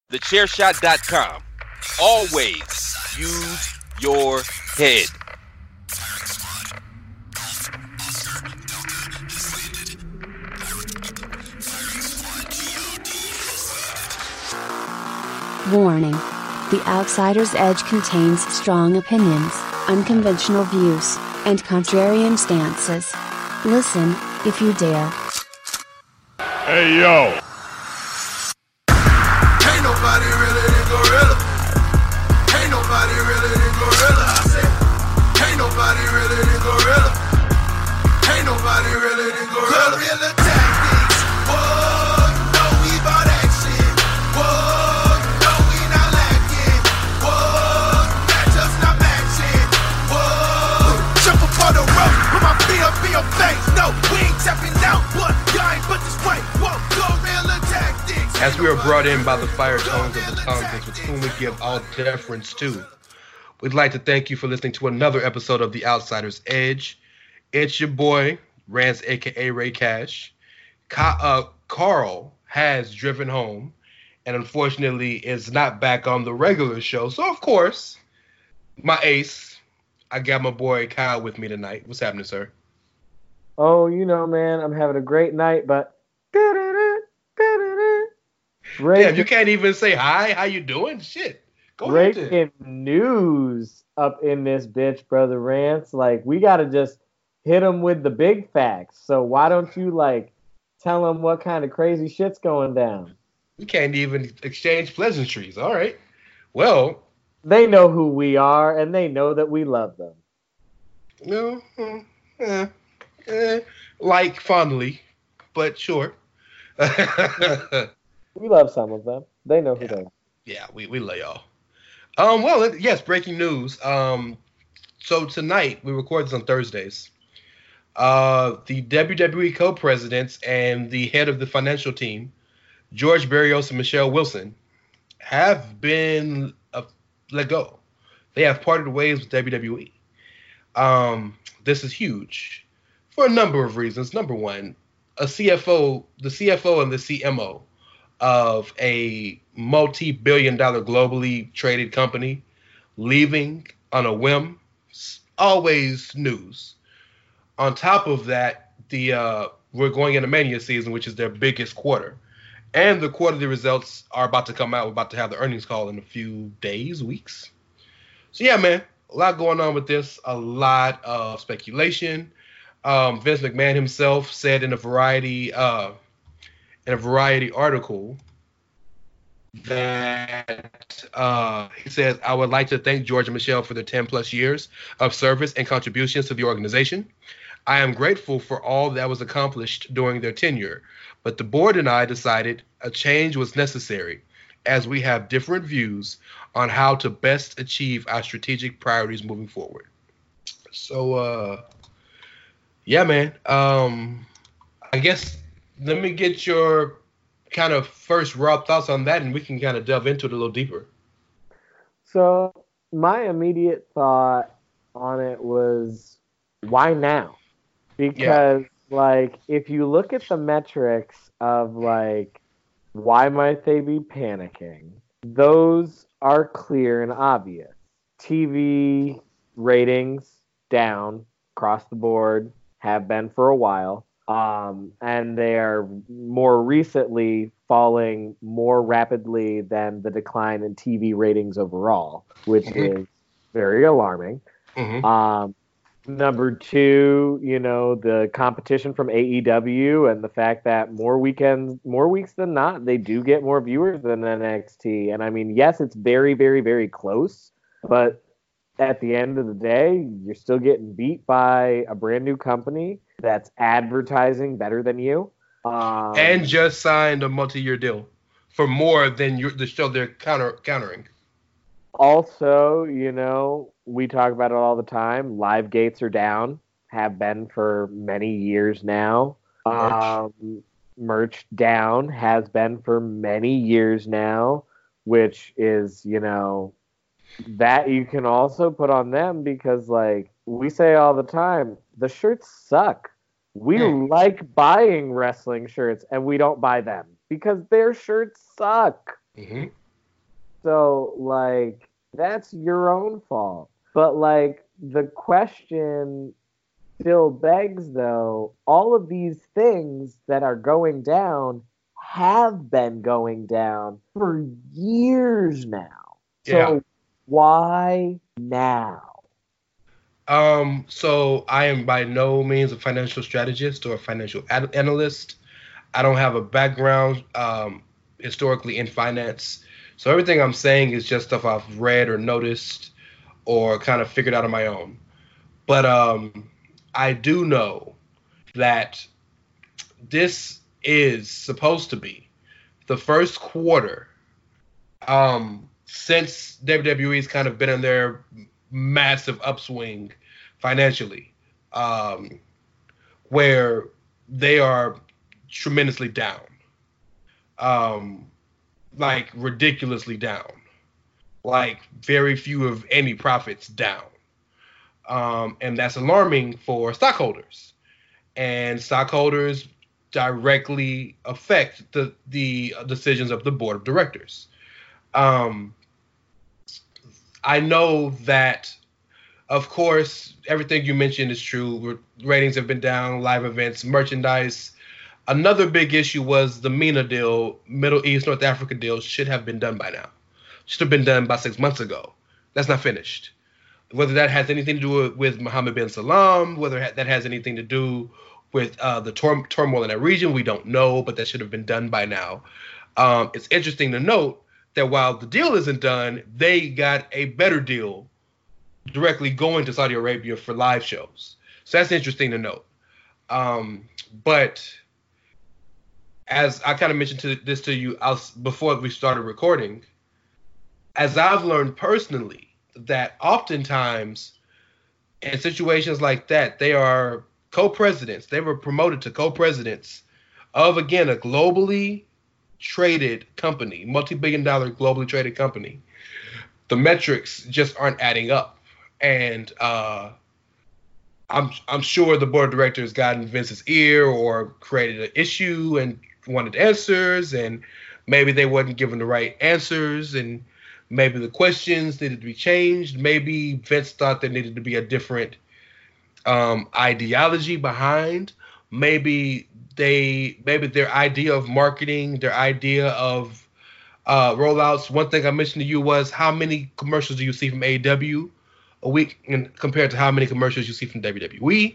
TheChairShot.com. Always use your head. Warning. The Outsider's Edge contains strong opinions, unconventional views, and contrarian stances. Listen, if you dare. Hey, yo. Ain't nobody realer than Gorilla. Ain't nobody realer than Gorilla. I said, ain't nobody realer than Gorilla. Ain't nobody realer than Gorilla. Gorilla tactics. Whoa, you know we bout action. Whoa, you know we not lacking. Whoa, match us not matching. Whoa, jump up on the rope, put my feet up in your face. No, we ain't tapping out, but y'all ain't but this way. Whoa, Gorilla tactics. As we are brought in by the fire tones of the Tongans, with whom we give all deference to, we'd like to thank you for listening to another episode of The Outsider's Edge. It's your boy, Rance, a.k.a. Ray Cash. Carl has driven home and unfortunately is not back on the regular show. So, of course, my ace, I got my boy Kyle with me tonight. What's happening, sir? Oh, you know, man, I'm having a great night, but... Damn, you can't even say hi. How you doing? Shit. Go ahead. Breaking news up in this bitch, Brother Rance. Like, we got to just hit them with the big facts. So why don't you, like, tell them what kind of crazy shit's going down? We can't even exchange pleasantries. All right. Well. They know who we are, and they know that we love them. No. Like fondly, but sure. We love some of them. They know who they are. Yeah, we love y'all. Well, yes, breaking news. So tonight, we record this on Thursdays. The WWE co-presidents and the head of the financial team, George Barrios and Michelle Wilson, have been let go. They have parted ways with WWE. This is huge for a number of reasons. Number one, the CFO and the CMO of a multi-billion-dollar globally traded company leaving on a whim, always news. On top of that, we're going into Mania season, which is their biggest quarter. And the quarterly results are about to come out. We're about to have the earnings call in a few days, weeks. So yeah, man, a lot going on with this. A lot of speculation. Vince McMahon himself said in a Variety article that he says, I would like to thank George and Michelle for their 10 plus years of service and contributions to the organization. I am grateful for all that was accomplished during their tenure, but the board and I decided a change was necessary as we have different views on how to best achieve our strategic priorities moving forward. So, yeah, man. I guess let me get your kind of first raw thoughts on that, and we can kind of delve into it a little deeper. So my immediate thought on it was, why now? Because, like, if you look at the metrics of, like, why might they be panicking, those are clear and obvious. TV ratings down across the board, have been for a while. And they are more recently falling more rapidly than the decline in TV ratings overall, which is very alarming. Number two, you know, the competition from AEW and the fact that more weeks than not, they do get more viewers than NXT. And I mean, yes, it's very, very, very close, but at the end of the day, you're still getting beat by a brand new company that's advertising better than you. And just signed a multi-year deal for more than the show they're countering. Also, you know, we talk about it all the time. Live gates are down, have been for many years now. Merch down, has been for many years now, which is, you know, that you can also put on them because, like, we say all the time, the shirts suck. We like buying wrestling shirts and we don't buy them because their shirts suck. So, like, that's your own fault. But, like, the question still begs, though, all of these things that are going down have been going down for years now. So, Yeah. why now? So I am by no means a financial strategist or a financial analyst. I don't have a background historically in finance. So everything I'm saying is just stuff I've read or noticed or kind of figured out on my own. But I do know that this is supposed to be the first quarter since WWE's kind of been in their massive upswing financially, where they are tremendously down, like ridiculously down, like very few of any profits down. And that's alarming for stockholders. And stockholders directly affect the decisions of the board of directors. I know that, of course, everything you mentioned is true. Ratings have been down, live events, merchandise. Another big issue was the MENA deal, Middle East, North Africa deal, should have been done by now. Should have been done about 6 months ago. That's not finished. Whether that has anything to do with Mohammed bin Salman, whether that has anything to do with the turmoil in that region, we don't know, but that should have been done by now. It's interesting to note that while the deal isn't done, they got a better deal directly going to Saudi Arabia for live shows. So that's interesting to note. But as I kind of mentioned this to you before we started recording, as I've learned personally, that oftentimes in situations like that, they are co-presidents. They were promoted to co-presidents of, again, a globally traded company, multi-billion-dollar globally traded company. The metrics just aren't adding up. And I'm sure the board of directors got in Vince's ear or created an issue and wanted answers, and maybe they wasn't given the right answers, and maybe the questions needed to be changed. Maybe Vince thought there needed to be a different ideology behind. Maybe their idea of marketing, their idea of rollouts. One thing I mentioned to you was, how many commercials do you see from AEW a week compared to how many commercials you see from WWE?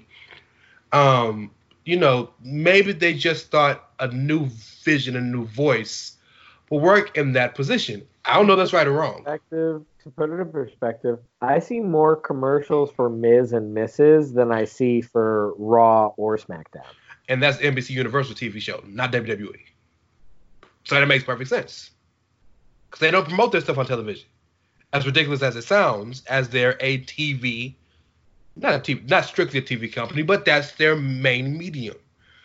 Maybe they just thought a new vision, a new voice will work in that position. I don't know if that's right or wrong. To put it in perspective, I see more commercials for Miz and Mrs. than I see for Raw or SmackDown. And that's NBC Universal TV show, not WWE. So that makes perfect sense. Because they don't promote their stuff on television. As ridiculous as it sounds, as they're a TV, not strictly a TV company, but that's their main medium.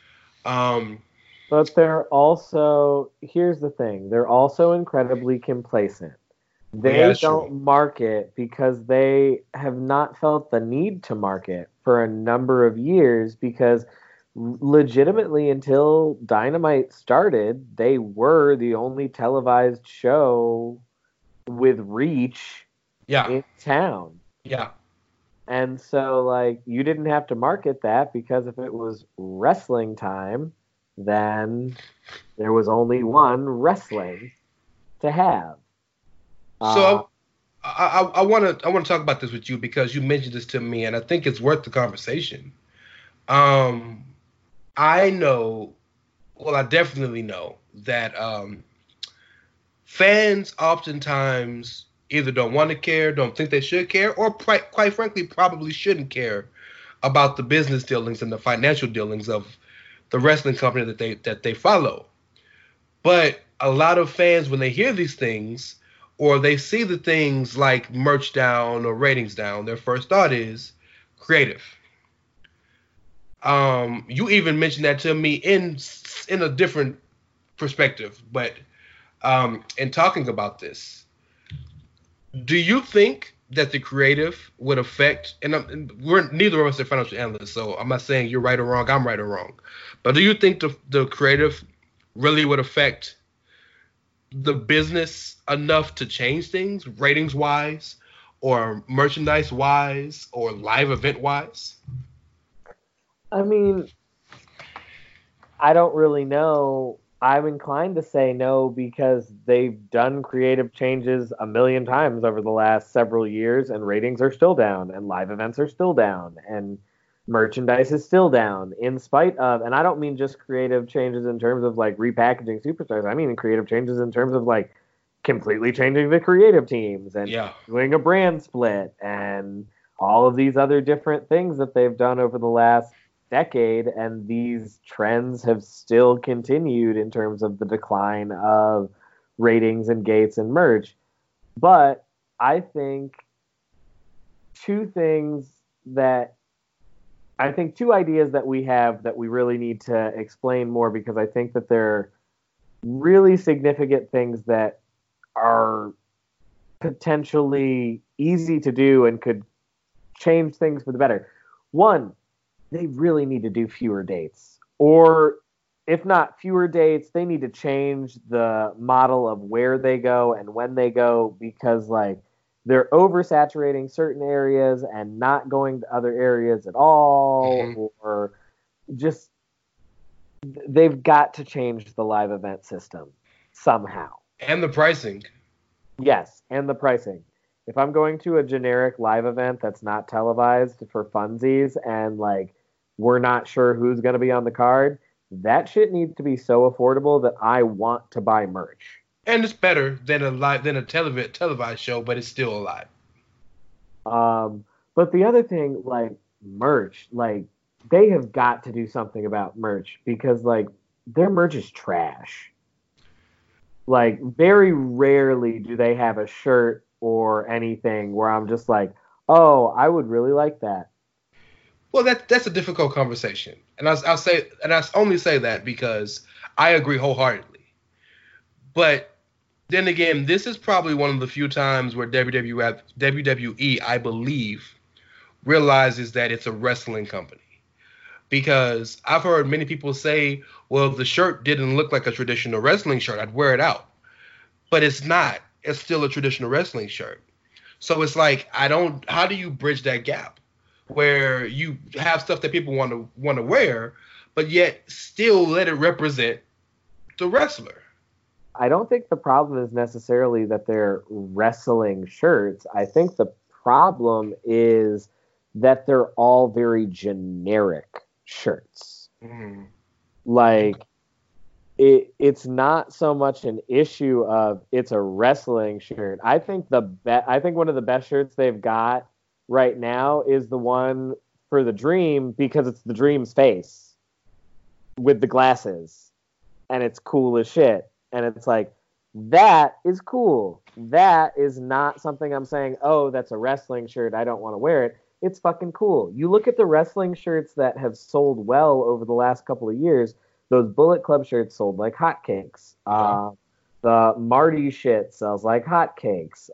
But they're also, here's the thing, they're also incredibly complacent. They don't market because they have not felt the need to market for a number of years, because legitimately until Dynamite started, they were the only televised show with reach in town. Yeah. And so, like, you didn't have to market that, because if it was wrestling time, then there was only one wrestling to have. So I want to talk about this with you, because you mentioned this to me, and I think it's worth the conversation. I definitely know that fans oftentimes either don't want to care, don't think they should care, or quite frankly probably shouldn't care about the business dealings and the financial dealings of the wrestling company that they follow. But a lot of fans, when they hear these things, or they see the things like merch down or ratings down, their first thought is creative. You even mentioned that to me in a different perspective, but in talking about this, do you think that the creative would affect, and we're neither of us are financial analysts, so I'm not saying you're right or wrong, I'm right or wrong, but do you think the creative really would affect the business enough to change things, ratings wise, or merchandise wise, or live event wise? I mean, I don't really know. I'm inclined to say no because they've done creative changes a million times over the last several years, and ratings are still down, and live events are still down, and merchandise is still down, in spite of, and I don't mean just creative changes in terms of like repackaging superstars. I mean creative changes in terms of like completely changing the creative teams and Yeah. doing a brand split and all of these other different things that they've done over the last decade, and these trends have still continued in terms of the decline of ratings and gates and merch. But I think two things that two ideas that we have that we really need to explain more, because I think that they're really significant things that are potentially easy to do and could change things for the better. One, they really need to do fewer dates. Or if not fewer dates, they need to change the model of where they go and when they go, because like they're oversaturating certain areas and not going to other areas at all, or just they've got to change the live event system somehow. And the pricing. Yes, and the pricing. If I'm going to a generic live event that's not televised for funsies and like we're not sure who's going to be on the card, that shit needs to be so affordable that I want to buy merch. And it's better than a televised show, but it's still alive. But the other thing, like merch, like they have got to do something about merch, because like their merch is trash. Like very rarely do they have a shirt or anything where I'm just like, oh, I would really like that. Well, that's a difficult conversation, and I'll say, and I only say that because I agree wholeheartedly. But then again, this is probably one of the few times where WWE, I believe, realizes that it's a wrestling company. Because I've heard many people say, well, the shirt didn't look like a traditional wrestling shirt, I'd wear it out. But it's not. It's still a traditional wrestling shirt. So it's like, how do you bridge that gap where you have stuff that people want to wear, but yet still let it represent the wrestler? I don't think the problem is necessarily that they're wrestling shirts. I think the problem is that they're all very generic shirts. Like it's not so much an issue of it's a wrestling shirt. I think one of the best shirts they've got right now is the one for the Dream, because it's the Dream's face with the glasses, and it's cool as shit. And it's like, that is cool. That is not something I'm saying, oh, that's a wrestling shirt, I don't want to wear it. It's fucking cool. You look at the wrestling shirts that have sold well over the last couple of years, those Bullet Club shirts sold like hotcakes. The Marty shit sells like hotcakes.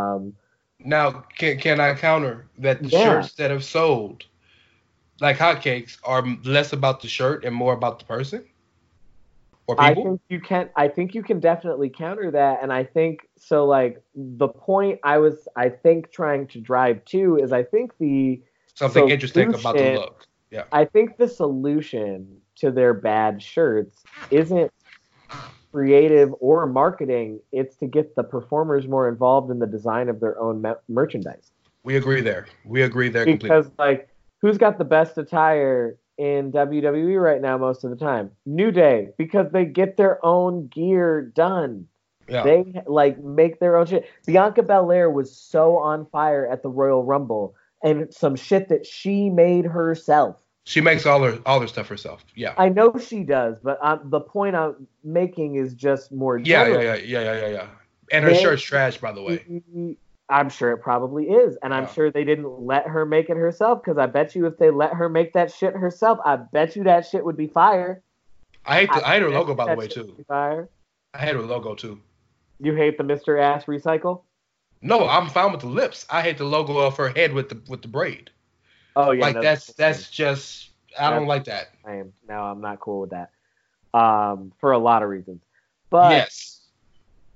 Now, can I counter that the shirts that have sold like hotcakes are less about the shirt and more about the person or people? I think you can definitely counter that, and I think so. Like the point I was, I think, trying to drive to is, I think something interesting about the look. Yeah, I think the solution to their bad shirts isn't creative or marketing. It's to get the performers more involved in the design of their own merchandise. We agree there Because completely. like, who's got the best attire in WWE right now most of the time? New Day, because they get their own gear done. Yeah. They like make their own shit. Bianca Belair was so on fire at the Royal Rumble, and some shit that she made herself. She makes all her stuff herself. Yeah. I know she does, but the point I'm making is just more general. Yeah. And her shirt's trash, by the way. I'm sure it probably is, and I'm sure they didn't let her make it herself, because I bet you if they let her make that shit herself, I bet you that shit would be fire. I hate her logo, by the way, too. Fire. I hate her logo, too. You hate the Mr. Ass Recycle? No, I'm fine with the lips. I hate the logo of her head with the braid. Oh yeah, like that's just, I don't like that. I'm not cool with that. For a lot of reasons. But yes,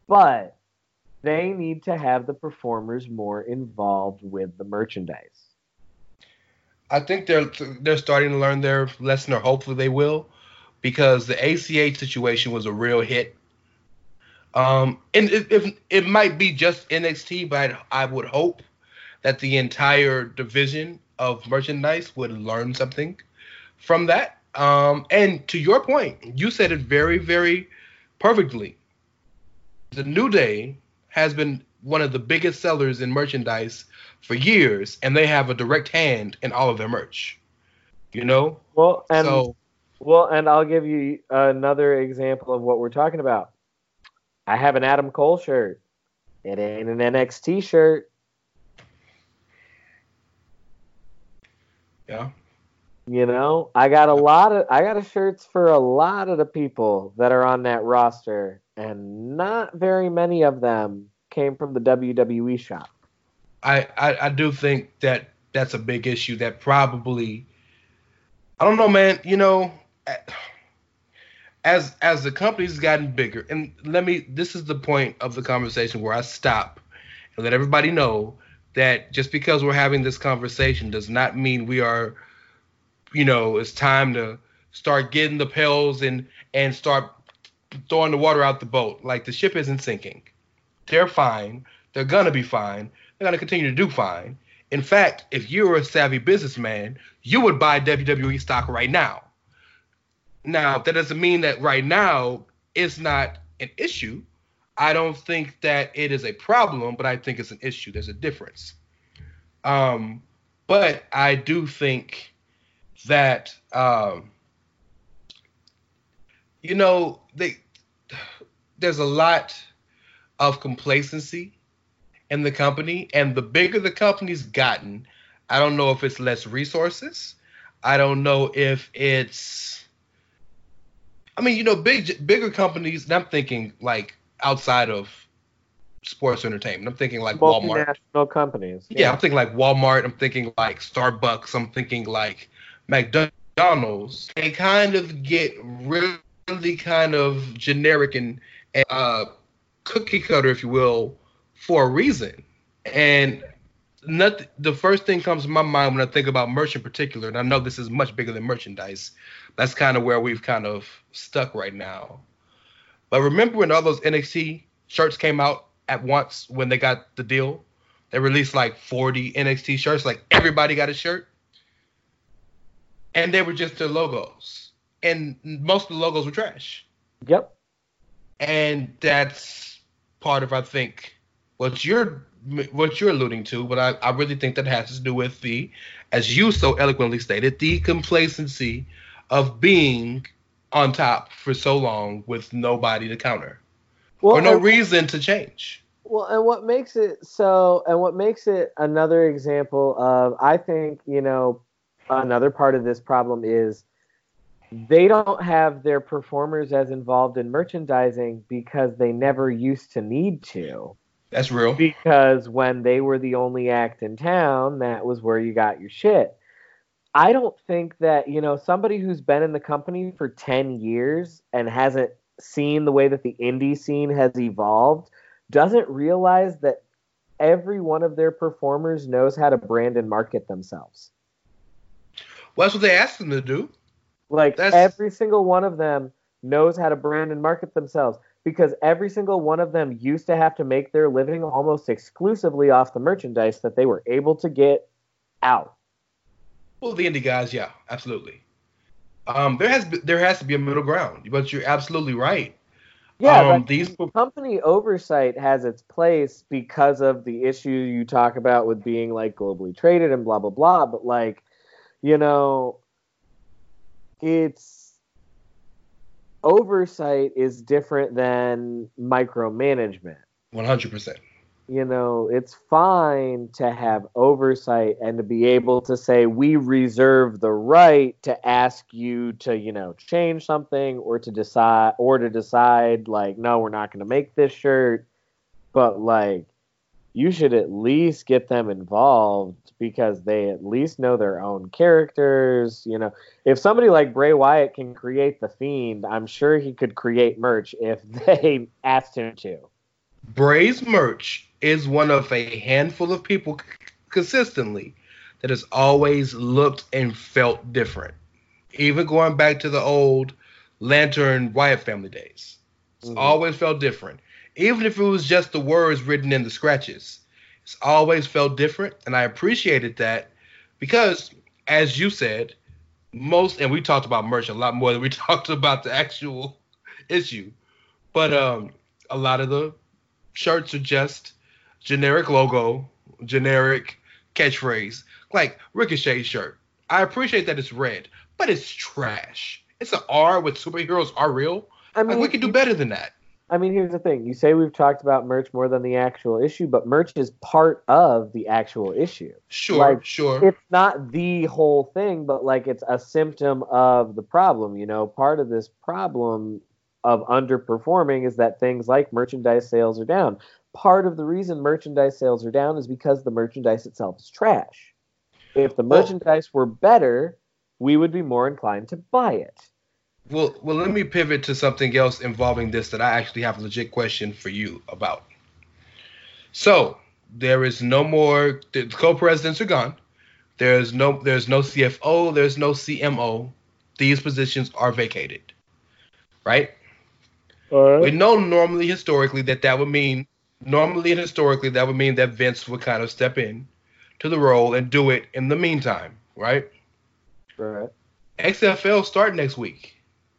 but they need to have the performers more involved with the merchandise. I think they're starting to learn their lesson, or hopefully they will, because the ACH situation was a real hit. And it might be just NXT, but I would hope that the entire division of merchandise would learn something from that. And to your point, you said it very, very perfectly. The New Day has been one of the biggest sellers in merchandise for years, and they have a direct hand in all of their merch. You know? Well, and I'll give you another example of what we're talking about. I have an Adam Cole shirt. It ain't an NXT shirt. Yeah. You know, I got shirts for a lot of the people that are on that roster, and not very many of them came from the WWE shop. I do think that that's a big issue that probably, I don't know, man, you know, as the company's gotten bigger, and this is the point of the conversation where I stop and let everybody know that just because we're having this conversation does not mean we are, you know, it's time to start getting the pills and start throwing the water out the boat. Like, the ship isn't sinking. They're fine. They're going to be fine. They're going to continue to do fine. In fact, if you're a savvy businessman, you would buy WWE stock right now. Now, that doesn't mean that right now it's not an issue. I don't think that it is a problem, but I think it's an issue. There's a difference. But I do think that, you know, there's a lot of complacency in the company, and the bigger the company's gotten, I don't know if it's less resources. I don't know if it's, I mean, you know, bigger companies, and I'm thinking like outside of sports entertainment. I'm thinking like Walmart. Multinational companies. Yeah, I'm thinking like Walmart. I'm thinking like Starbucks. I'm thinking like McDonald's. They kind of get really kind of generic and cookie cutter, if you will, for a reason. And the first thing comes to my mind when I think about merch in particular, and I know this is much bigger than merchandise. That's kind of where we've kind of stuck right now. But remember when all those NXT shirts came out at once when they got the deal? They released like 40 NXT shirts. Like, everybody got a shirt. And they were just their logos. And most of the logos were trash. Yep. And that's part of, I think, what you're alluding to. But I really think that has to do with the, as you so eloquently stated, the complacency of being on top for so long with nobody to counter. Well, or no reason to change. Well, and what makes it another example of, I think, you know, another part of this problem is they don't have their performers as involved in merchandising because they never used to need to. That's real. Because when they were the only act in town, that was where you got your shit. I don't think that, you know, somebody who's been in the company for 10 years and hasn't seen the way that the indie scene has evolved doesn't realize that every one of their performers knows how to brand and market themselves. Well, that's what they asked them to do. Like, every single one of them knows how to brand and market themselves, because every single one of them used to have to make their living almost exclusively off the merchandise that they were able to get out. Well, the indie guys, yeah, absolutely. There has to be a middle ground, but you're absolutely right. Yeah, company oversight has its place because of the issue you talk about with being like globally traded and blah blah blah. But like, you know, it's oversight is different than micromanagement. 100%. You know, it's fine to have oversight and to be able to say, we reserve the right to ask you to, you know, change something or to decide like, no, we're not going to make this shirt. But like, you should at least get them involved because they at least know their own characters. You know, if somebody like Bray Wyatt can create The Fiend, I'm sure he could create merch if they asked him to. Bray's merch is one of a handful of people consistently that has always looked and felt different. Even going back to the old Lantern Wyatt family days. It's always felt different. Even if it was just the words written in the scratches. It's always felt different, and I appreciated that because, as you said, and we talked about merch a lot more than we talked about the actual issue. But a lot of the shirts are just generic logo, generic catchphrase, like Ricochet shirt. I appreciate that it's red, but it's trash. It's an R with superheroes are real. I mean, like, we could do better than that. I mean, here's the thing. You say we've talked about merch more than the actual issue, but merch is part of the actual issue. Sure. It's not the whole thing, but like it's a symptom of the problem. You know, part of this problem of underperforming is that things like merchandise sales are down. Part of the reason merchandise sales are down is because the merchandise itself is trash. If the merchandise were better, we would be more inclined to buy it. Well, let me pivot to something else involving this that I actually have a legit question for you about. So, there is no more, the co-presidents are gone. There's no CFO, there's no CMO. These positions are vacated. Right? We know normally and historically that would mean that Vince would kind of step in to the role and do it in the meantime, right? Right. XFL start next week.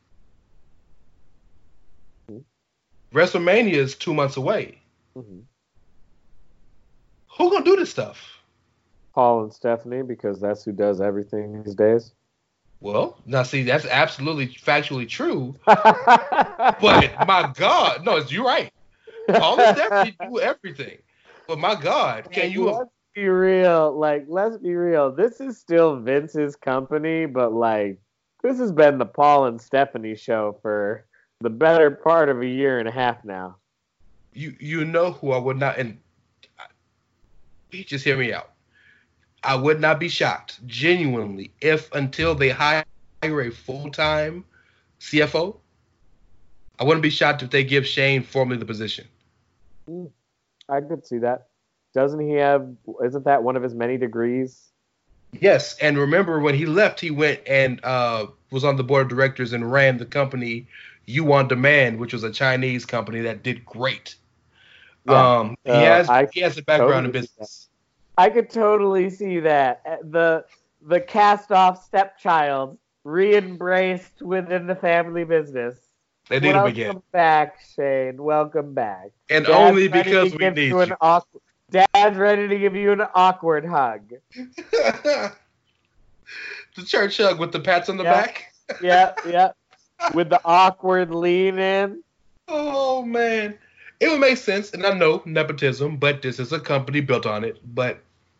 WrestleMania is 2 months away. Mm-hmm. Who gonna do this stuff? Paul and Stephanie, because that's who does everything these days. Well, now see, that's absolutely factually true. But my God, no, you're right. Paul and Stephanie do everything. But my God, can you? Let's be real. Let's be real. This is still Vince's company, but this has been the Paul and Stephanie show for the better part of a year and a half now. You know who I would not, and just hear me out. I would not be shocked, genuinely, if until they hire a full-time CFO, I wouldn't be shocked if they give Shane formally the position. I could see that. Isn't that one of his many degrees? Yes, and remember when he left, he went and was on the board of directors and ran the company You On Demand, which was a Chinese company that did great. Yeah. He has a background in business. I could totally see that. The cast-off stepchild re-embraced within the family business. They need him again. Welcome back, Shane. Welcome back. And Dad's only because we need you. Dad's ready to give you an awkward hug. The church hug with the pats on the back? Yeah. With the awkward lean in. Oh, man. It would make sense, and I know nepotism, but this is a company built on it. But,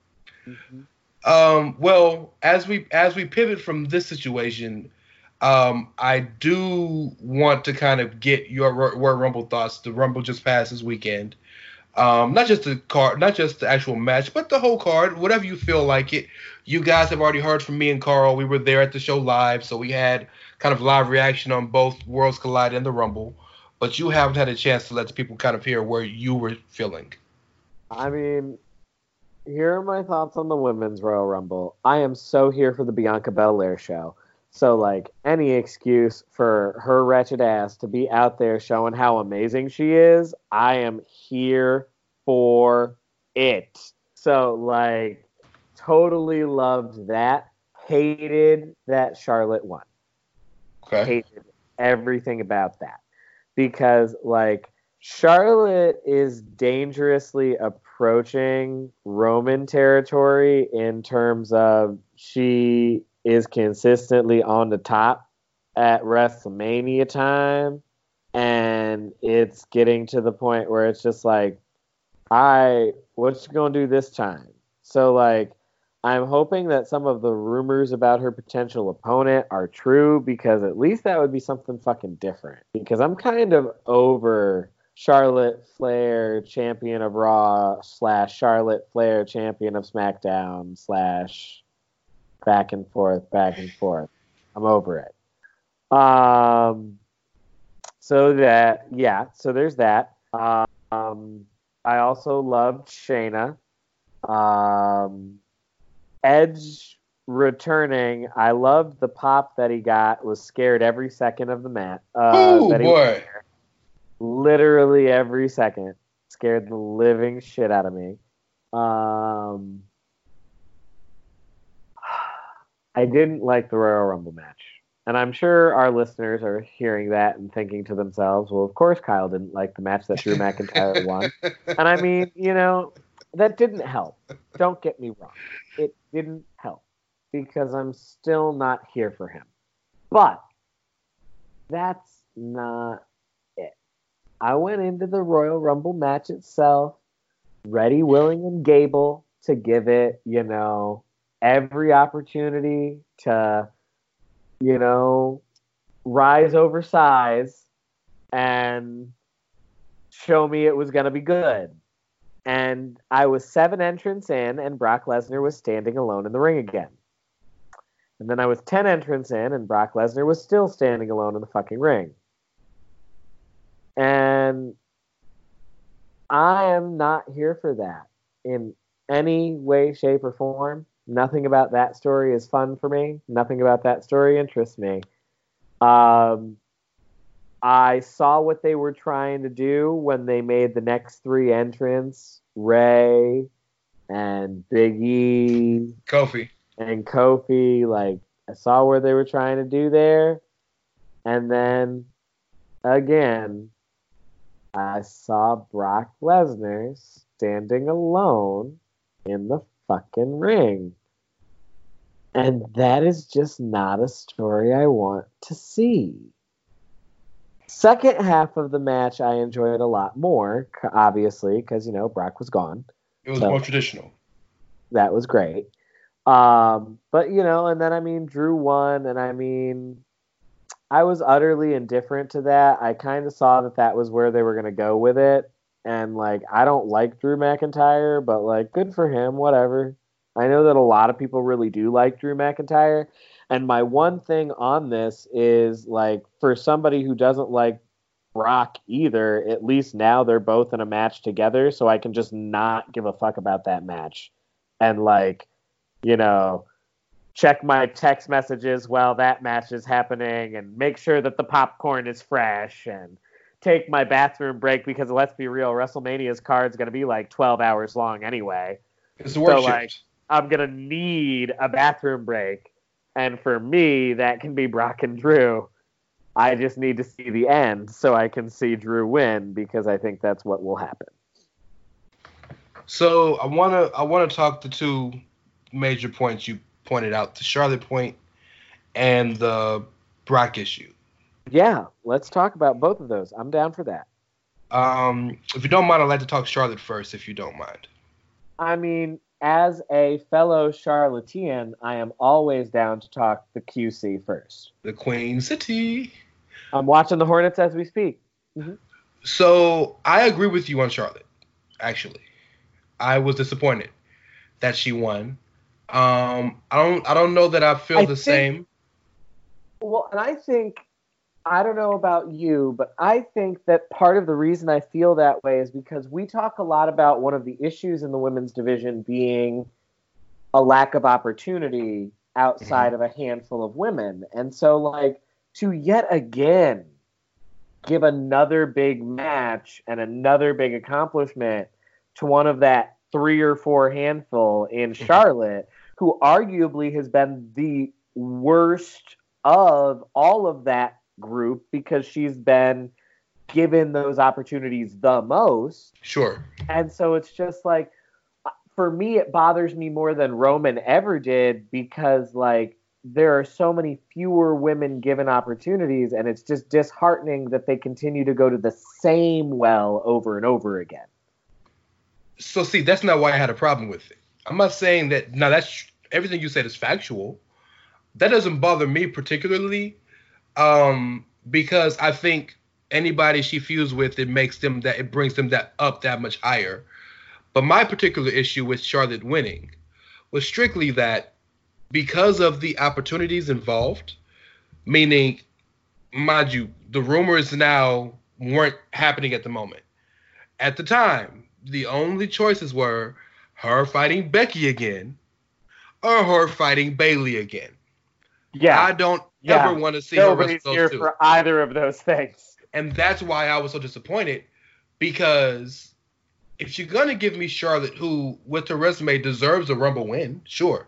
well, as we pivot from this situation, I do want to kind of get your Royal Rumble thoughts. The Rumble just passed this weekend. Not just the card, not just the actual match, but the whole card, whatever you feel like it. You guys have already heard from me and Carl. We were there at the show live, so we had kind of live reaction on both Worlds Collide and the Rumble. But you haven't had a chance to let the people kind of hear where you were feeling. I mean, here are my thoughts on the Women's Royal Rumble. I am so here for the Bianca Belair show. So, any excuse for her wretched ass to be out there showing how amazing she is, I am here for it. So, totally loved that. Hated that Charlotte won. Okay. Hated everything about that. Because, Charlotte is dangerously approaching Roman territory in terms of she is consistently on the top at WrestleMania time, and it's getting to the point where it's just what you gonna do this time? So, I'm hoping that some of the rumors about her potential opponent are true, because at least that would be something fucking different. Because I'm kind of over Charlotte Flair, champion of Raw / Charlotte Flair, champion of SmackDown / back and forth. I'm over it. So there's that. I also loved Shayna. Edge returning. I loved the pop that he got. Was scared every second of the match. Oh boy! Literally every second. Scared the living shit out of me. I didn't like the Royal Rumble match. And I'm sure our listeners are hearing that and thinking to themselves, well, of course Kyle didn't like the match that Drew McIntyre won. And I mean, that didn't help. Don't get me wrong. It didn't help because I'm still not here for him. But that's not it. I went into the Royal Rumble match itself ready, willing, and Gable to give it, every opportunity to, rise over size and show me it was going to be good. And I was 7 entrants in, and Brock Lesnar was standing alone in the ring again. And then I was 10 entrants in, and Brock Lesnar was still standing alone in the fucking ring. And I am not here for that in any way, shape, or form. Nothing about that story is fun for me. Nothing about that story interests me. I saw what they were trying to do when they made the next 3 entrants, Ray and Big E. Kofi. And Kofi. Like, I saw where they were trying to do there. And then, again, I saw Brock Lesnar standing alone in the fucking ring. And that is just not a story I want to see. Second half of the match, I enjoyed a lot more, obviously, because, Brock was gone. It was more traditional. That was great. But, and then, Drew won, and I was utterly indifferent to that. I kind of saw that was where they were going to go with it. And, I don't like Drew McIntyre, but, good for him, whatever. I know that a lot of people really do like Drew McIntyre. And my one thing on this is, for somebody who doesn't like Brock either, at least now they're both in a match together, so I can just not give a fuck about that match. And, check my text messages while that match is happening and make sure that the popcorn is fresh and take my bathroom break because, let's be real, WrestleMania's card's going to be 12 hours long anyway. It's the worst shift. I'm going to need a bathroom break. And for me, that can be Brock and Drew. I just need to see the end so I can see Drew win because I think that's what will happen. So I want to talk the 2 major points you pointed out, the Charlotte point and the Brock issue. Yeah, let's talk about both of those. I'm down for that. If you don't mind, I'd like to talk Charlotte first, if you don't mind. As a fellow Charlottean, I am always down to talk the QC first. The Queen City. I'm watching the Hornets as we speak. Mm-hmm. So I agree with you on Charlotte, actually. I was disappointed that she won. I don't know that I feel the same. Well, and I don't know about you, but I think that part of the reason I feel that way is because we talk a lot about one of the issues in the women's division being a lack of opportunity outside of a handful of women. And so, to yet again give another big match and another big accomplishment to one of that 3 or 4 handful in Charlotte, who arguably has been the worst of all of that group because she's been given those opportunities the most. Sure. And so it's just for me, it bothers me more than Roman ever did because there are so many fewer women given opportunities, and it's just disheartening that they continue to go to the same well over and over again. So see, that's not why I had a problem with it. I'm not saying that. Now, that's everything you said is factual. That doesn't bother me particularly. Because I think anybody she feuds with, it brings them that much higher. But my particular issue with Charlotte winning was strictly that because of the opportunities involved, meaning, mind you, the rumors now weren't happening at the moment. at the time, the only choices were her fighting Becky again or her fighting Bayley again. Yeah. I don't ever want to see her wrestle Nobody's those here two. for either of those things. And that's why I was so disappointed, because if you're going to give me Charlotte, who with her resume deserves a Rumble win, sure.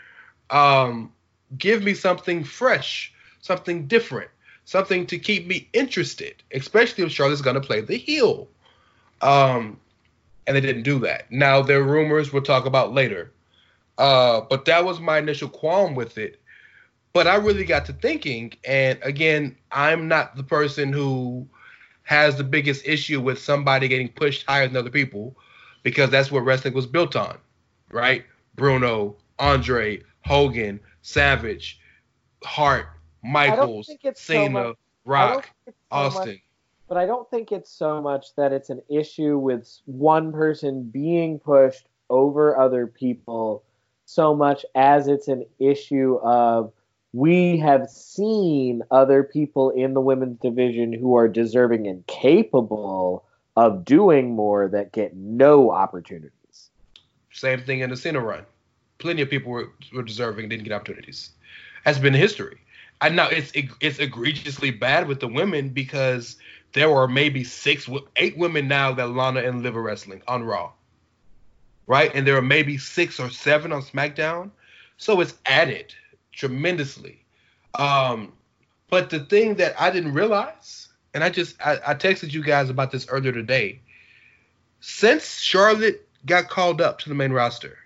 Give me something fresh, something different, something to keep me interested, especially if Charlotte's going to play the heel. And they didn't do that. Now, there are rumors we'll talk about later. But that was my initial qualm with it. But I really got to thinking, and again, I'm not the person who has the biggest issue with somebody getting pushed higher than other people, because that's what wrestling was built on, right? Bruno, Andre, Hogan, Savage, Hart, Michaels, Cena, Rock, Austin. But I don't think it's so much that it's an issue with one person being pushed over other people so much as it's an issue of we have seen other people in the women's division who are deserving and capable of doing more that get no opportunities. Same thing in the Cena run. Plenty of people were deserving and didn't get opportunities. That's been history. And now it's egregiously bad with the women, because there are maybe 8 women now that Lana and Liv are wrestling on Raw. Right? And there are maybe 6 or 7 on SmackDown. So it's added tremendously. But the thing that I didn't realize, and I texted you guys about this earlier today, since Charlotte got called up to the main roster,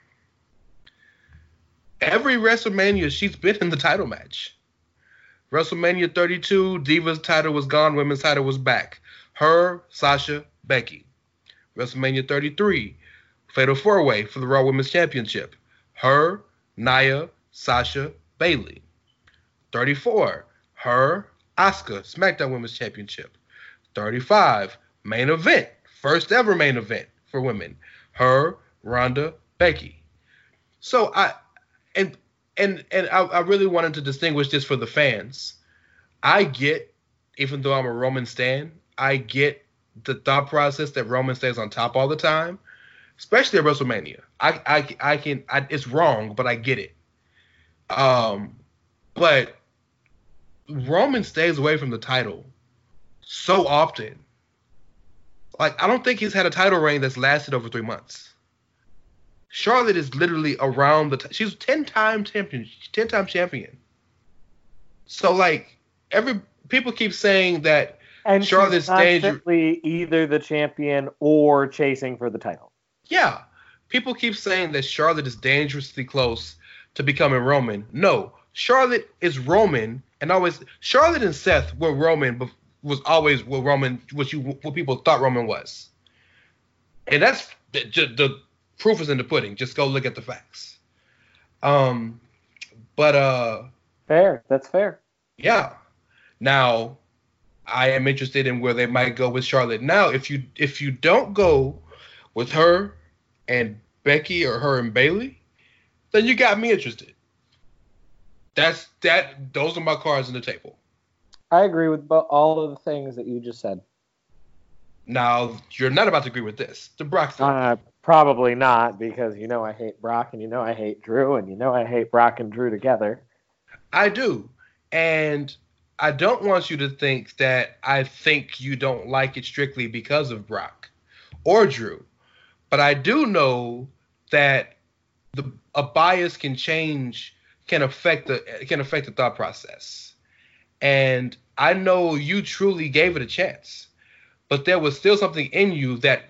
every WrestleMania she's been in the title match. WrestleMania 32, Divas title was gone, women's title was back. Her, Sasha, Becky. WrestleMania 33, Fatal 4-Way for the Raw Women's Championship. Her, Nia, Sasha, Bayley. 34, her, Asuka, SmackDown Women's Championship. 35, main event, first ever main event for women. Her, Ronda, Becky. So I really wanted to distinguish this for the fans. I get, even though I'm a Roman stan, I get the thought process that Roman stays on top all the time, especially at WrestleMania. It's wrong, but I get it. But Roman stays away from the title so often. Like, I don't think he's had a title reign that's lasted over 3 months. Charlotte is literally around she's 10-time champion. So, like, people keep saying that and Charlotte's constantly either the champion or chasing for the title. Yeah. People keep saying that Charlotte is dangerously close to becoming Roman. No. Charlotte is Roman, and always Charlotte and Seth were Roman, but was always what people thought Roman was. And that's the proof is in the pudding. Just go look at the facts. Fair. That's fair. Yeah. Now, I am interested in where they might go with Charlotte. Now, if you don't go with her and Becky or her and Bayley, then you got me interested. Those are my cards on the table. I agree with all of the things that you just said. Now, you're not about to agree with this. The Brock thing. Probably not, because you know I hate Brock, and you know I hate Drew, and you know I hate Brock and Drew together. I do. And I don't want you to think that I think you don't like it strictly because of Brock or Drew. But I do know that a bias can affect the thought process. And I know you truly gave it a chance, but there was still something in you that,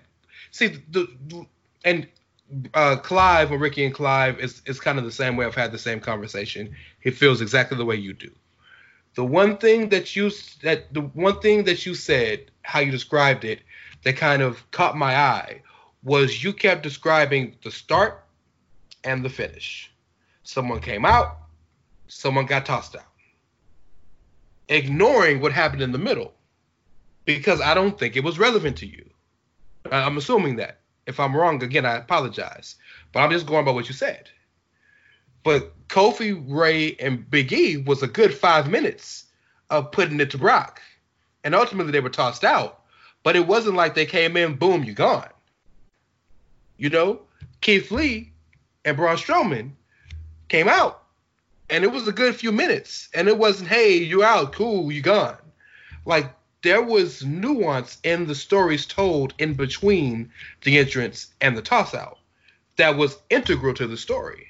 Clive, or Ricky and Clive, is kind of the same way. I've had the same conversation. He feels exactly the way you do. The one thing that you said, how you described it, that kind of caught my eye was you kept describing the start and the finish. Someone came out, someone got tossed out, ignoring what happened in the middle, because I don't think it was relevant to you. I'm assuming that. If I'm wrong, again, I apologize. But I'm just going by what you said. But Kofi, Ray, and Big E was a good 5 minutes of putting it to Brock. And ultimately they were tossed out. But it wasn't like they came in, boom, you're gone. You know, Keith Lee and Braun Strowman came out, and it was a good few minutes. And it wasn't, hey, you're out, cool, you're gone. Like, there was nuance in the stories told in between the entrance and the toss-out that was integral to the story.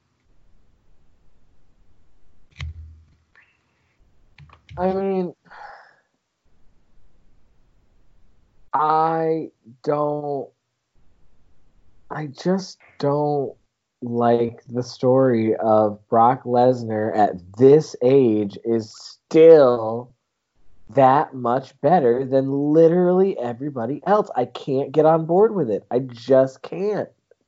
I mean, I just don't like the story of Brock Lesnar at this age is still that much better than literally everybody else. I can't get on board with it. I just can't.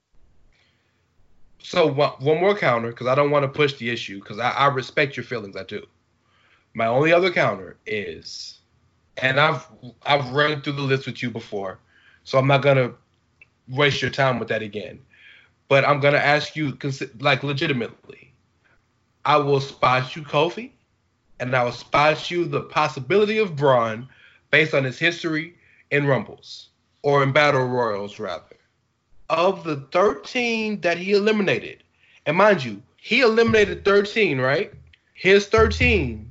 So one more counter, because I don't want to push the issue, because I respect your feelings, I do. My only other counter is, and I've run through the list with you before, so I'm not gonna waste your time with that again. But I'm gonna ask you, like, legitimately, I will spot you Kofi, and I will spot you the possibility of Braun based on his history in Rumbles, or in Battle Royals, rather. Of the 13 that he eliminated, and mind you, he eliminated 13, right? His 13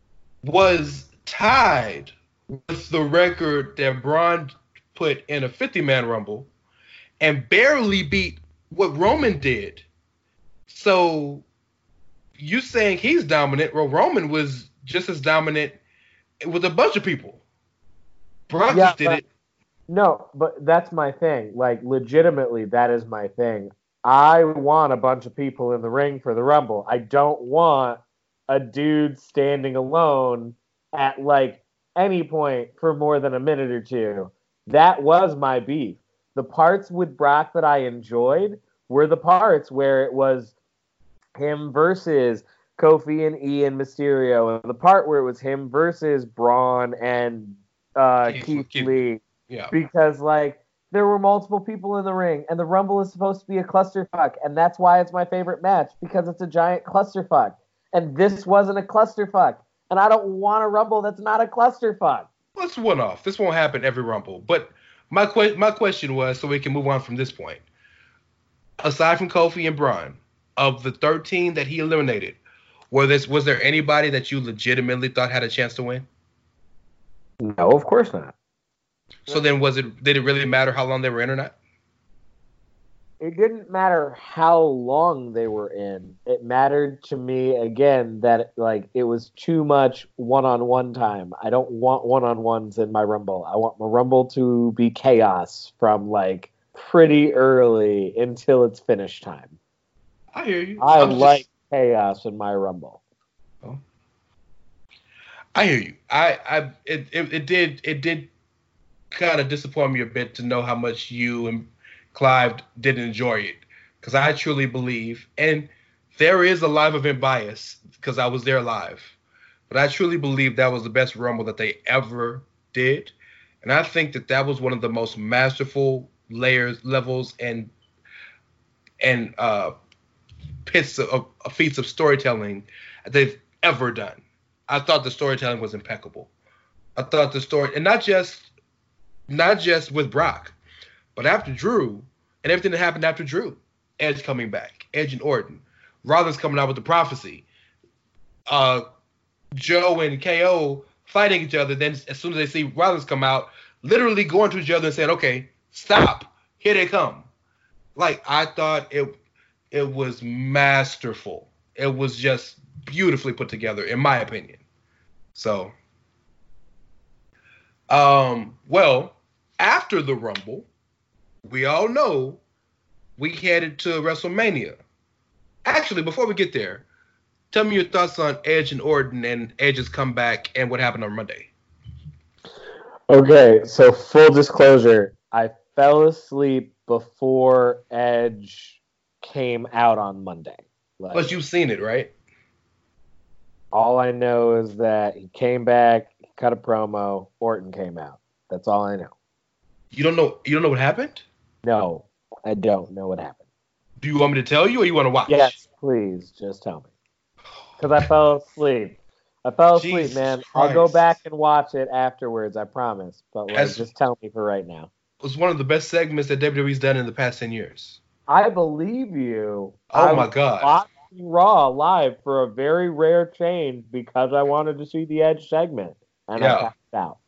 was tied with the record that Braun put in a 50-man Rumble and barely beat what Roman did. So you saying he's dominant, well, Roman was just as dominant with a bunch of people. Brock just did it. No, but that's my thing. Like, legitimately, that is my thing. I want a bunch of people in the ring for the Rumble. I don't want a dude standing alone at, like, any point for more than a minute or two. That was my beef. The parts with Brock that I enjoyed were the parts where it was him versus Kofi and Ian Mysterio, and the part where it was him versus Braun and Keith Lee. Yeah. Because, like, there were multiple people in the ring, and the Rumble is supposed to be a clusterfuck, and that's why it's my favorite match, because it's a giant clusterfuck. And this wasn't a clusterfuck, and I don't want a Rumble that's not a clusterfuck. Well, it's one-off. This won't happen every Rumble. But my question was, so we can move on from this point, aside from Kofi and Braun, of the 13 that he eliminated, was there anybody that you legitimately thought had a chance to win? No, of course not. So then did it really matter how long they were in or not? It didn't matter how long they were in. It mattered to me, again, that, like, it was too much one-on-one time. I don't want one-on-ones in my Rumble. I want my Rumble to be chaos from, like, pretty early until it's finish time. I hear you. I like chaos in my Rumble. Oh. I hear you. It did kind of disappoint me a bit to know how much you and Clive didn't enjoy it, because I truly believe, and there is a live event bias because I was there live, but I truly believe that was the best Rumble that they ever did, and I think that was one of the most masterful levels, and feats of storytelling that they've ever done. I thought the storytelling was impeccable. I thought the story, and not just with Brock, but after Drew and everything that happened after Drew, Edge coming back, Edge and Orton, Rollins coming out with the prophecy, Joe and KO fighting each other. Then as soon as they see Rollins come out, literally going to each other and saying, "Okay, stop, here they come." Like, I thought it was masterful. It was just beautifully put together, in my opinion. So, well, after the Rumble, we all know we headed to WrestleMania. Actually, before we get there, tell me your thoughts on Edge and Orton and Edge's comeback and what happened on Monday. Okay, so full disclosure, I fell asleep before Edge came out on Monday. Like, But you've seen it, right? all I know is that he came back, he cut a promo, Orton came out. That's all I know. You don't know what happened? No, I don't know what happened. Do you want me to tell you or you want to watch? Yes, please, just tell me. Because I fell asleep. I fell asleep, Jesus man. Christ. I'll go back and watch it afterwards, I promise. But just tell me for right now. It was one of the best segments that WWE's done in the past 10 years. I believe you. Oh my God. I was watching Raw live for a very rare change because I wanted to see the Edge segment, and I passed out.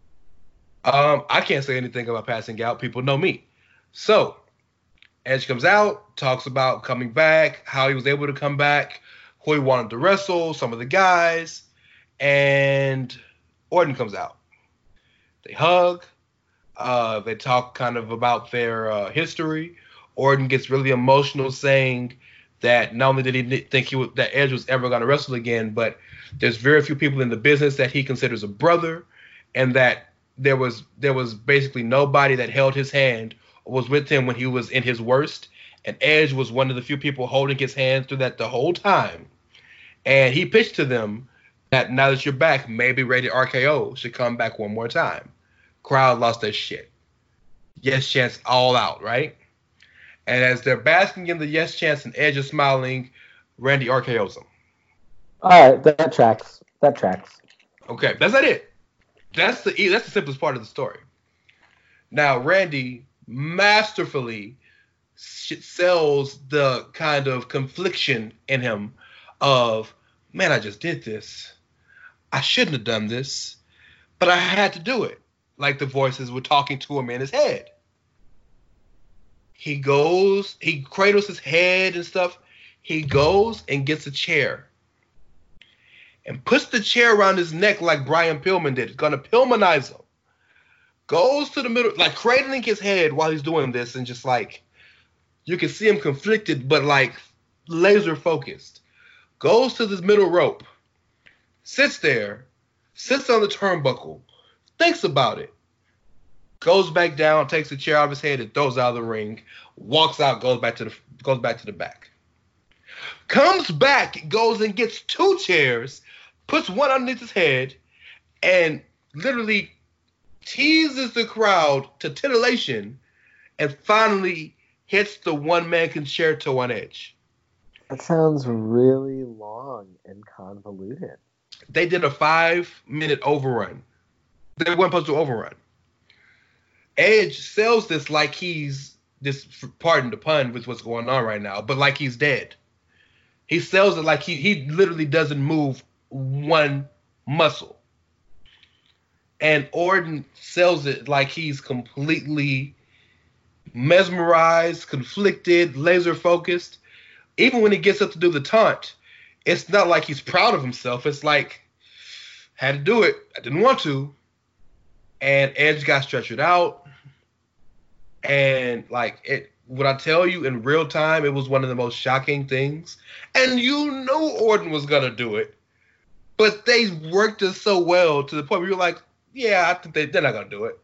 I can't say anything about passing out. People know me. So, Edge comes out, talks about coming back, how he was able to come back, who he wanted to wrestle, some of the guys, and Orton comes out. They hug. They talk kind of about their history. Orton gets really emotional, saying that not only did he think that Edge was ever going to wrestle again, but there's very few people in the business that he considers a brother, and that there was basically nobody that held his hand or was with him when he was in his worst, and Edge was one of the few people holding his hand through that the whole time. And he pitched to them that now that you're back, maybe Rated RKO should come back one more time. Crowd lost their shit. Yes chants all out, right? And as they're basking in the yes chants and Edge is smiling, Randy RKO's him. All right, that tracks. Okay, that's not it. That's the simplest part of the story. Now, Randy masterfully sells the kind of confliction in him of, man, I just did this. I shouldn't have done this, but I had to do it. Like the voices were talking to him in his head. He cradles his head and stuff. He goes and gets a chair and puts the chair around his neck like Brian Pillman did. He's going to Pillmanize him. Goes to the middle, like cradling his head while he's doing this, and just like, you can see him conflicted, but like laser focused. Goes to this middle rope, sits there, sits on the turnbuckle, thinks about it, goes back down, takes the chair out of his head and throws it out of the ring, walks out, goes back to the back. Comes back, goes and gets 2 chairs, puts one underneath his head, and literally teases the crowd to titillation, and finally hits the one-man concerto on Edge. That sounds really long and convoluted. They did a 5-minute overrun. They weren't supposed to overrun. Edge sells this like he's this, pardon the pun with what's going on right now, but like he's dead. He sells it like he literally doesn't move one muscle. And Orton sells it like he's completely mesmerized, conflicted, laser focused. Even when he gets up to do the taunt, it's not like he's proud of himself. It's like, had to do it. I didn't want to. And Edge got stretchered out. And like what I tell you in real time, it was one of the most shocking things. And you knew Orton was gonna do it, but they worked it so well to the point where you're like, yeah, I think they're not gonna do it.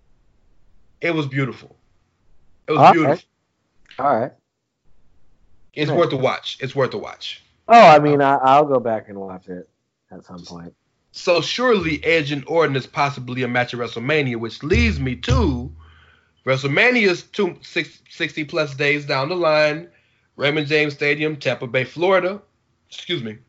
It was beautiful. It was beautiful. All right. It's worth a watch. It's worth a watch. Oh, I mean, I'll go back and watch it at some point. So surely Edge and Orton is possibly a match at WrestleMania, which leads me to WrestleMania's 60 plus days down the line. Raymond James Stadium, Tampa Bay, Florida. Excuse me.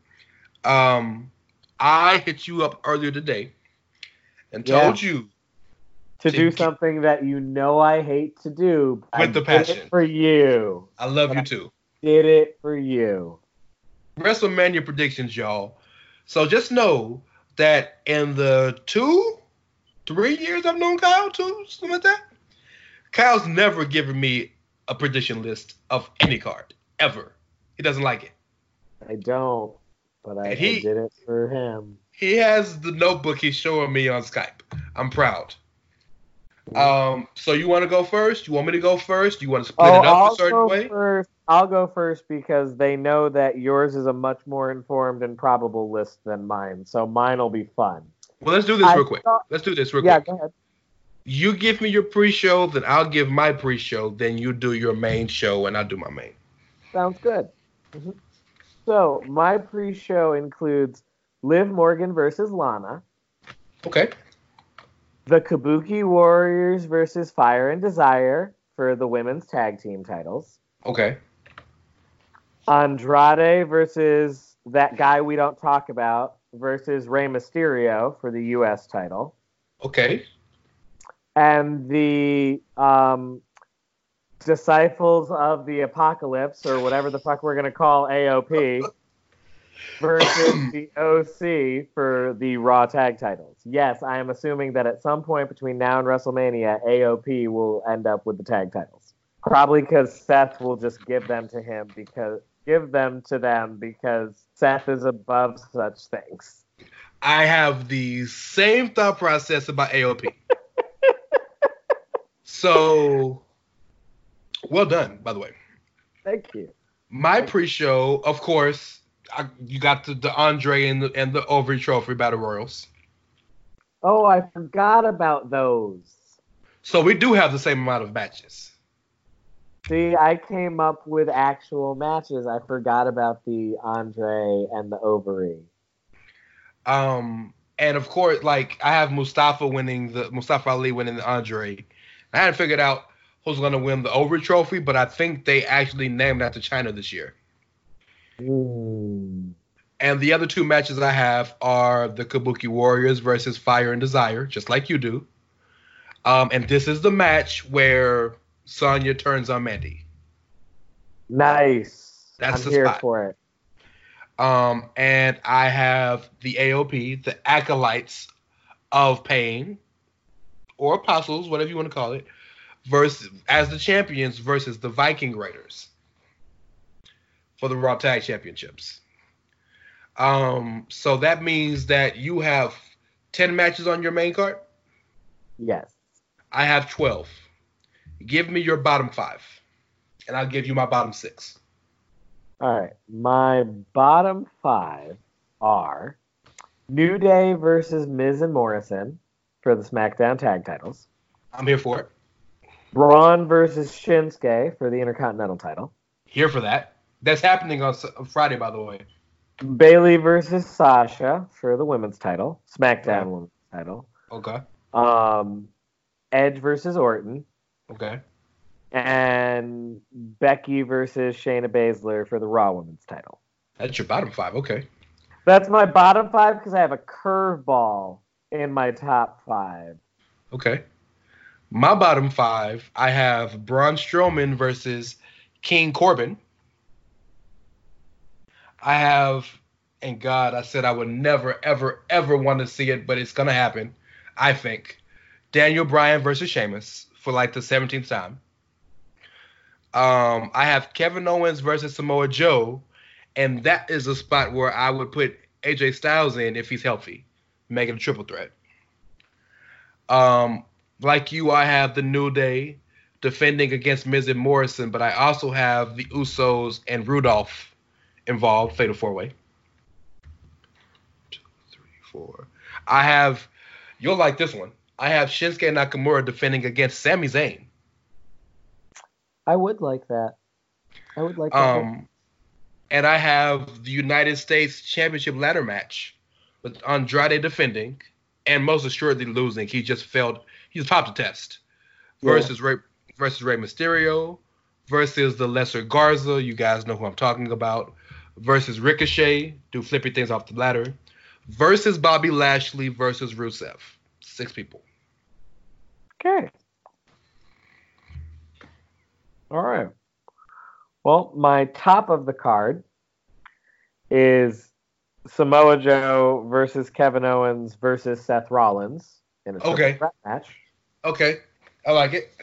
I hit you up earlier today and told you to do something that you know I hate to do. With the passion. Did it for you. I love you too. Did it for you. WrestleMania predictions, y'all. So just know that in the 2-3 years I've known Kyle, something like that, Kyle's never given me a prediction list of any card, ever. He doesn't like it. I don't, but I did it for him. He has the notebook he's showing me on Skype. I'm proud. So you want to go first? You want me to go first? You want to split it up a certain way? I'll go first because they know that yours is a much more informed and probable list than mine. So mine will be fun. Well, let's do this real quick. Yeah, go ahead. You give me your pre-show, then I'll give my pre-show, then you do your main show, and I'll do my main. Sounds good. Mm-hmm. So my pre-show includes Liv Morgan versus Lana. Okay. The Kabuki Warriors versus Fire and Desire for the women's tag team titles. Okay. Andrade versus that guy we don't talk about, versus Rey Mysterio for the U.S. title. Okay. And the Disciples of the Apocalypse, or whatever the fuck we're going to call AOP, versus the OC for the Raw tag titles. Yes, I am assuming that at some point between now and WrestleMania, AOP will end up with the tag titles. Probably because Seth will just give them to them because Seth is above such things. I have the same thought process about AOP. So, well done, by the way. Thank you. My pre-show, of course, you got the Andre and the Ovary Trophy Battle Royals. Oh, I forgot about those. So we do have the same amount of matches. See, I came up with actual matches. I forgot about the Andre and the Ovary. And of course, like I have Mustafa Ali winning the Andre. I hadn't figured out who's going to win the Ovary Trophy, but I think they actually named after China this year. Mm. And the other two matches I have are the Kabuki Warriors versus Fire and Desire, just like you do. And this is the match where Sonya turns on Mandy. Nice. That's I'm the here spot. for it. And I have the AOP, the Acolytes of Pain, or Apostles, whatever you want to call it, versus as the champions versus the Viking Raiders for the Raw Tag Championships. So that means that you have 10 matches on your main card? Yes. I have 12. Give me your bottom 5, and I'll give you my bottom 6. All right. My bottom 5 are New Day versus Miz and Morrison for the SmackDown tag titles. I'm here for it. Braun versus Shinsuke for the Intercontinental title. Here for that. That's happening on Friday, by the way. Bayley versus Sasha for the women's title. SmackDown women's title. Okay. Edge versus Orton. Okay. And Becky versus Shayna Baszler for the Raw women's title. That's your bottom 5. Okay. That's my bottom 5 because I have a curveball in my top 5. Okay. My bottom 5, I have Braun Strowman versus King Corbin. I have, and God, I said I would never, ever, ever want to see it, but it's going to happen, I think. Daniel Bryan versus Sheamus for like the 17th time. I have Kevin Owens versus Samoa Joe, and that is a spot where I would put AJ Styles in if he's healthy, make it a triple threat. Like you, I have the New Day defending against Miz and Morrison, but I also have the Usos and Rudolph involved, Fatal 4-Way. 2, 3, 4. I have, you'll like this one, I have Shinsuke Nakamura defending against Sami Zayn. I would like that. I would like that. And I have the United States Championship ladder match with Andrade defending and most assuredly losing. He just failed. He's popped the test. Versus Rey Mysterio, versus the Lesser Garza. You guys know who I'm talking about. Versus Ricochet, do flippy things off the ladder. Versus Bobby Lashley versus Rusev. 6 people. Okay. All right. Well, my top of the card is Samoa Joe versus Kevin Owens versus Seth Rollins in a triple threat match. Okay. I like it.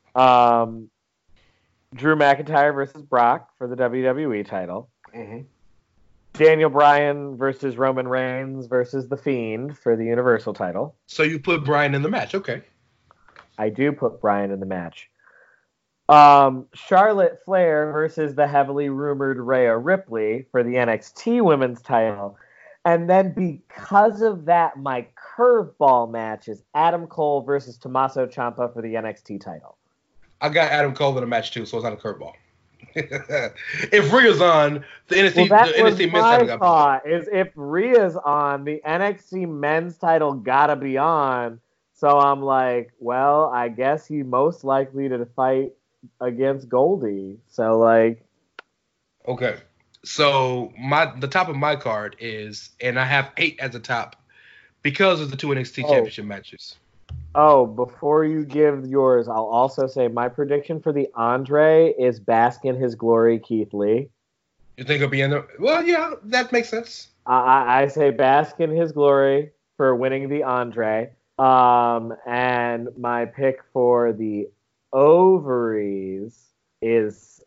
Drew McIntyre versus Brock for the WWE title. Mm-hmm. Daniel Bryan versus Roman Reigns versus The Fiend for the Universal title. So you put Bryan in the match. Okay. I do put Bryan in the match. Charlotte Flair versus the heavily rumored Rhea Ripley for the NXT Women's title. And then because of that, my curveball match is Adam Cole versus Tommaso Ciampa for the NXT title. I got Adam Cole in a match too, so it's not a curveball. If Rhea's on, the NXT, well, the NXT men's title got thought is if Rhea's on, the NXT men's title gotta be on. So I'm like, well, I guess he's most likely to fight against Goldie. So like, okay. So the top of my card is, and I have 8 at the top because of the 2 NXT championship matches. Oh, before you give yours, I'll also say my prediction for the Andre is bask in his glory, Keith Lee. You think he'll be in there? Well, yeah, that makes sense. I say bask in his glory for winning the Andre. And my pick for the ovaries is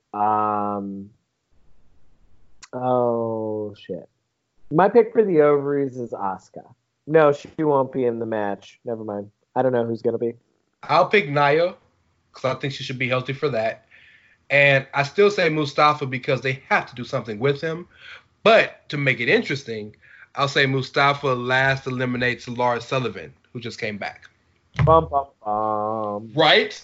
oh shit. My pick for the ovaries is Asuka. No, she won't be in the match. Never mind. I don't know who's gonna be. I'll pick Nia because I think she should be healthy for that. And I still say Mustafa because they have to do something with him. But to make it interesting, I'll say Mustafa last eliminates Lars Sullivan, who just came back. Bum, bum, bum. Right?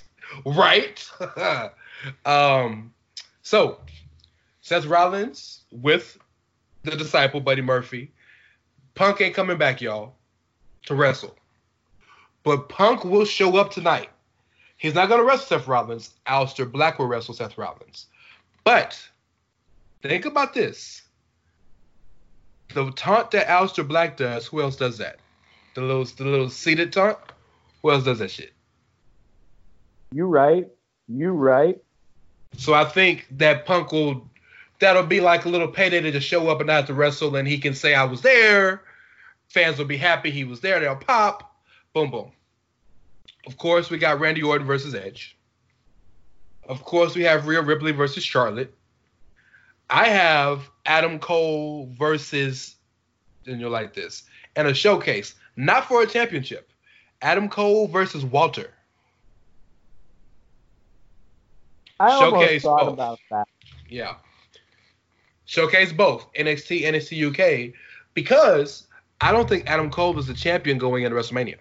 So, Seth Rollins with the disciple, Buddy Murphy. Punk ain't coming back, y'all, to wrestle. But Punk will show up tonight. He's not going to wrestle Seth Rollins. Aleister Black will wrestle Seth Rollins. But think about this. The taunt that Aleister Black does, who else does that? The little seated taunt? Who else does that shit? You right. So I think that Punk that'll be like a little payday to just show up and not have to wrestle, and he can say, I was there. Fans will be happy he was there. They'll pop. Boom, boom. Of course, we got Randy Orton versus Edge. Of course, we have Rhea Ripley versus Charlotte. I have Adam Cole versus, and you're like this, and a showcase, not for a championship. Adam Cole versus Walter. I Showcase almost thought both. about that. Yeah. Showcase both NXT, NXT UK, because I don't think Adam Cole was the champion going into WrestleMania.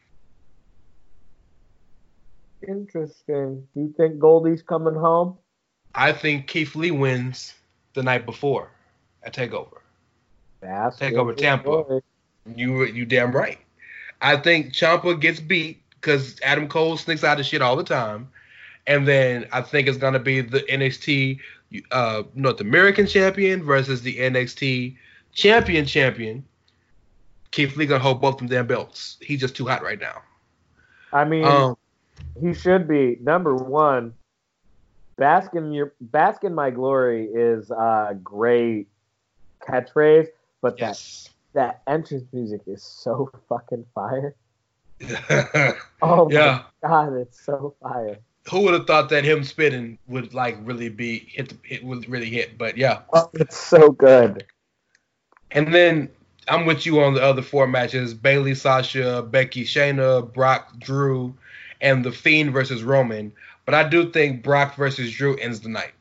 Interesting. Do you think Goldie's coming home? I think Keith Lee wins the night before at TakeOver. TakeOver Tampa. You damn right. I think Ciampa gets beat because Adam Cole sneaks out of shit all the time. And then I think it's going to be the NXT North American champion versus the NXT champion. Keith Lee going to hold both of them damn belts. He's just too hot right now. I mean, he should be. Number one, bask in my glory is a great catchphrase, but yes. that entrance music is so fucking fire. Oh my god, it's so fire. Who would have thought that him spinning would like really be would really hit? But yeah, it's so good. And then I'm with you on the other 4 matches: Bayley, Sasha, Becky, Shayna, Brock, Drew, and The Fiend versus Roman. But I do think Brock versus Drew ends the night.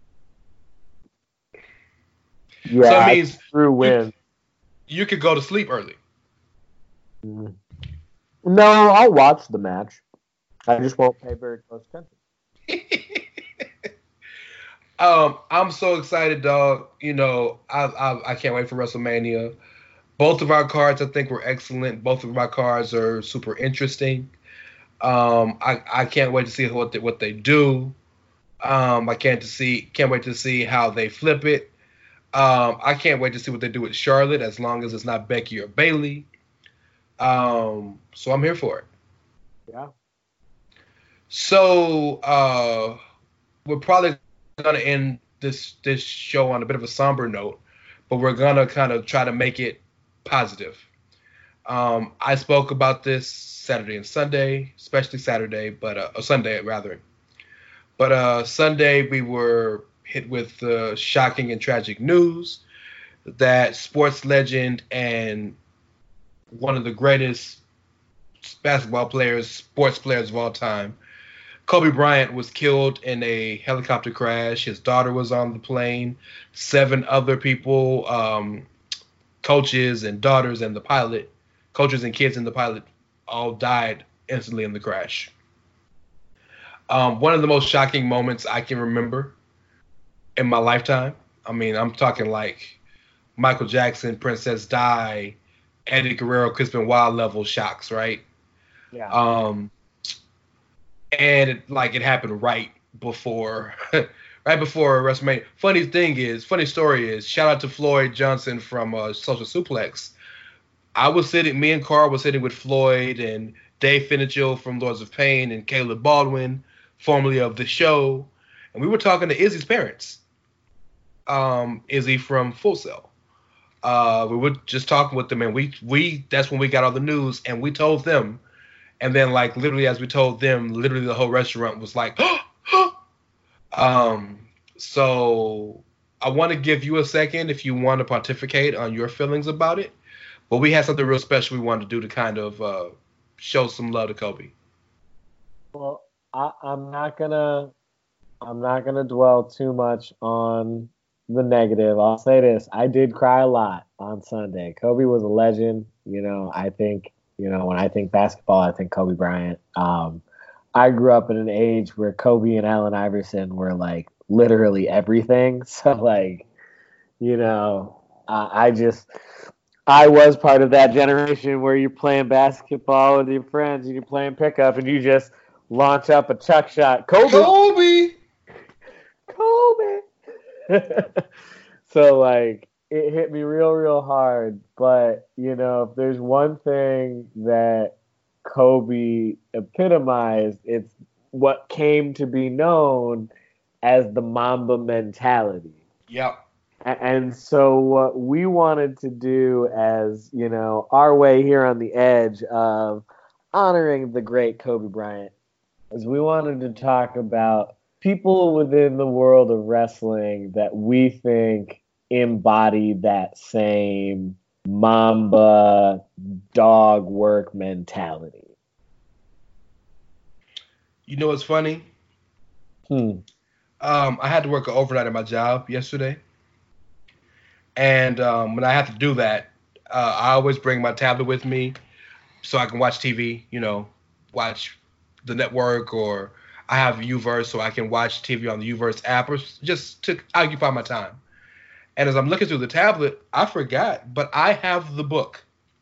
Yeah, so it means Drew wins. You could go to sleep early. No, I'll watch the match. I just won't pay very close attention. I'm so excited, dog. You know, I can't wait for WrestleMania. Both of our cards, I think, were excellent. Both of my cards are super interesting. I can't wait to see what they do. I can't wait to see how they flip it. I can't wait to see what they do with Charlotte, as long as it's not Becky or Bayley. So I'm here for it. Yeah. So we're probably gonna end this show on a bit of a somber note, but we're gonna kind of try to make it positive. I spoke about this Saturday and Sunday, especially Saturday, or Sunday rather. But Sunday we were hit with shocking and tragic news that sports legend and one of the greatest sports players of all time, Kobe Bryant, was killed in a helicopter crash. His daughter was on the plane. 7 other people, coaches and daughters and the pilot, coaches and kids and the pilot, all died instantly in the crash. One of the most shocking moments I can remember in my lifetime. I mean, I'm talking like Michael Jackson, Princess Di, Eddie Guerrero, Crispin Wild level shocks, right? Yeah. And it happened right before right before WrestleMania. Funny story is, shout out to Floyd Johnson from Social Suplex. Me and Carl was sitting with Floyd and Dave Finichel from Lords of Pain and Caleb Baldwin, formerly of the show, and we were talking to Izzy's parents. Izzy from Full Sail. We were just talking with them, and we that's when we got all the news, and we told them, and then like literally as we told them, literally the whole restaurant was like, so I want to give you a second if you want to pontificate on your feelings about it, but we had something real special we wanted to do to kind of show some love to Kobe. Well, I'm not gonna dwell too much on the negative. I'll say this: I did cry a lot on Sunday. Kobe was a legend. I think when I think basketball, I think Kobe Bryant. I grew up in an age where Kobe and Allen Iverson were like literally everything. So like, I was part of that generation where you're playing basketball with your friends and you're playing pickup and you just launch up a chuck shot. Kobe! So, like, it hit me real, real hard. But, if there's one thing that Kobe epitomized, it's what came to be known as the Mamba mentality. Yep. And so what we wanted to do as, our way here on the edge of honoring the great Kobe Bryant is we wanted to talk about people within the world of wrestling that we think embody that same Mamba dog work mentality. You know what's funny? I had to work overnight at my job yesterday. And when I have to do that, I always bring my tablet with me so I can watch TV, watch the network, or I have Uverse so I can watch TV on the Uverse app, or just to occupy my time. And as I'm looking through the tablet, I forgot, but I have the book,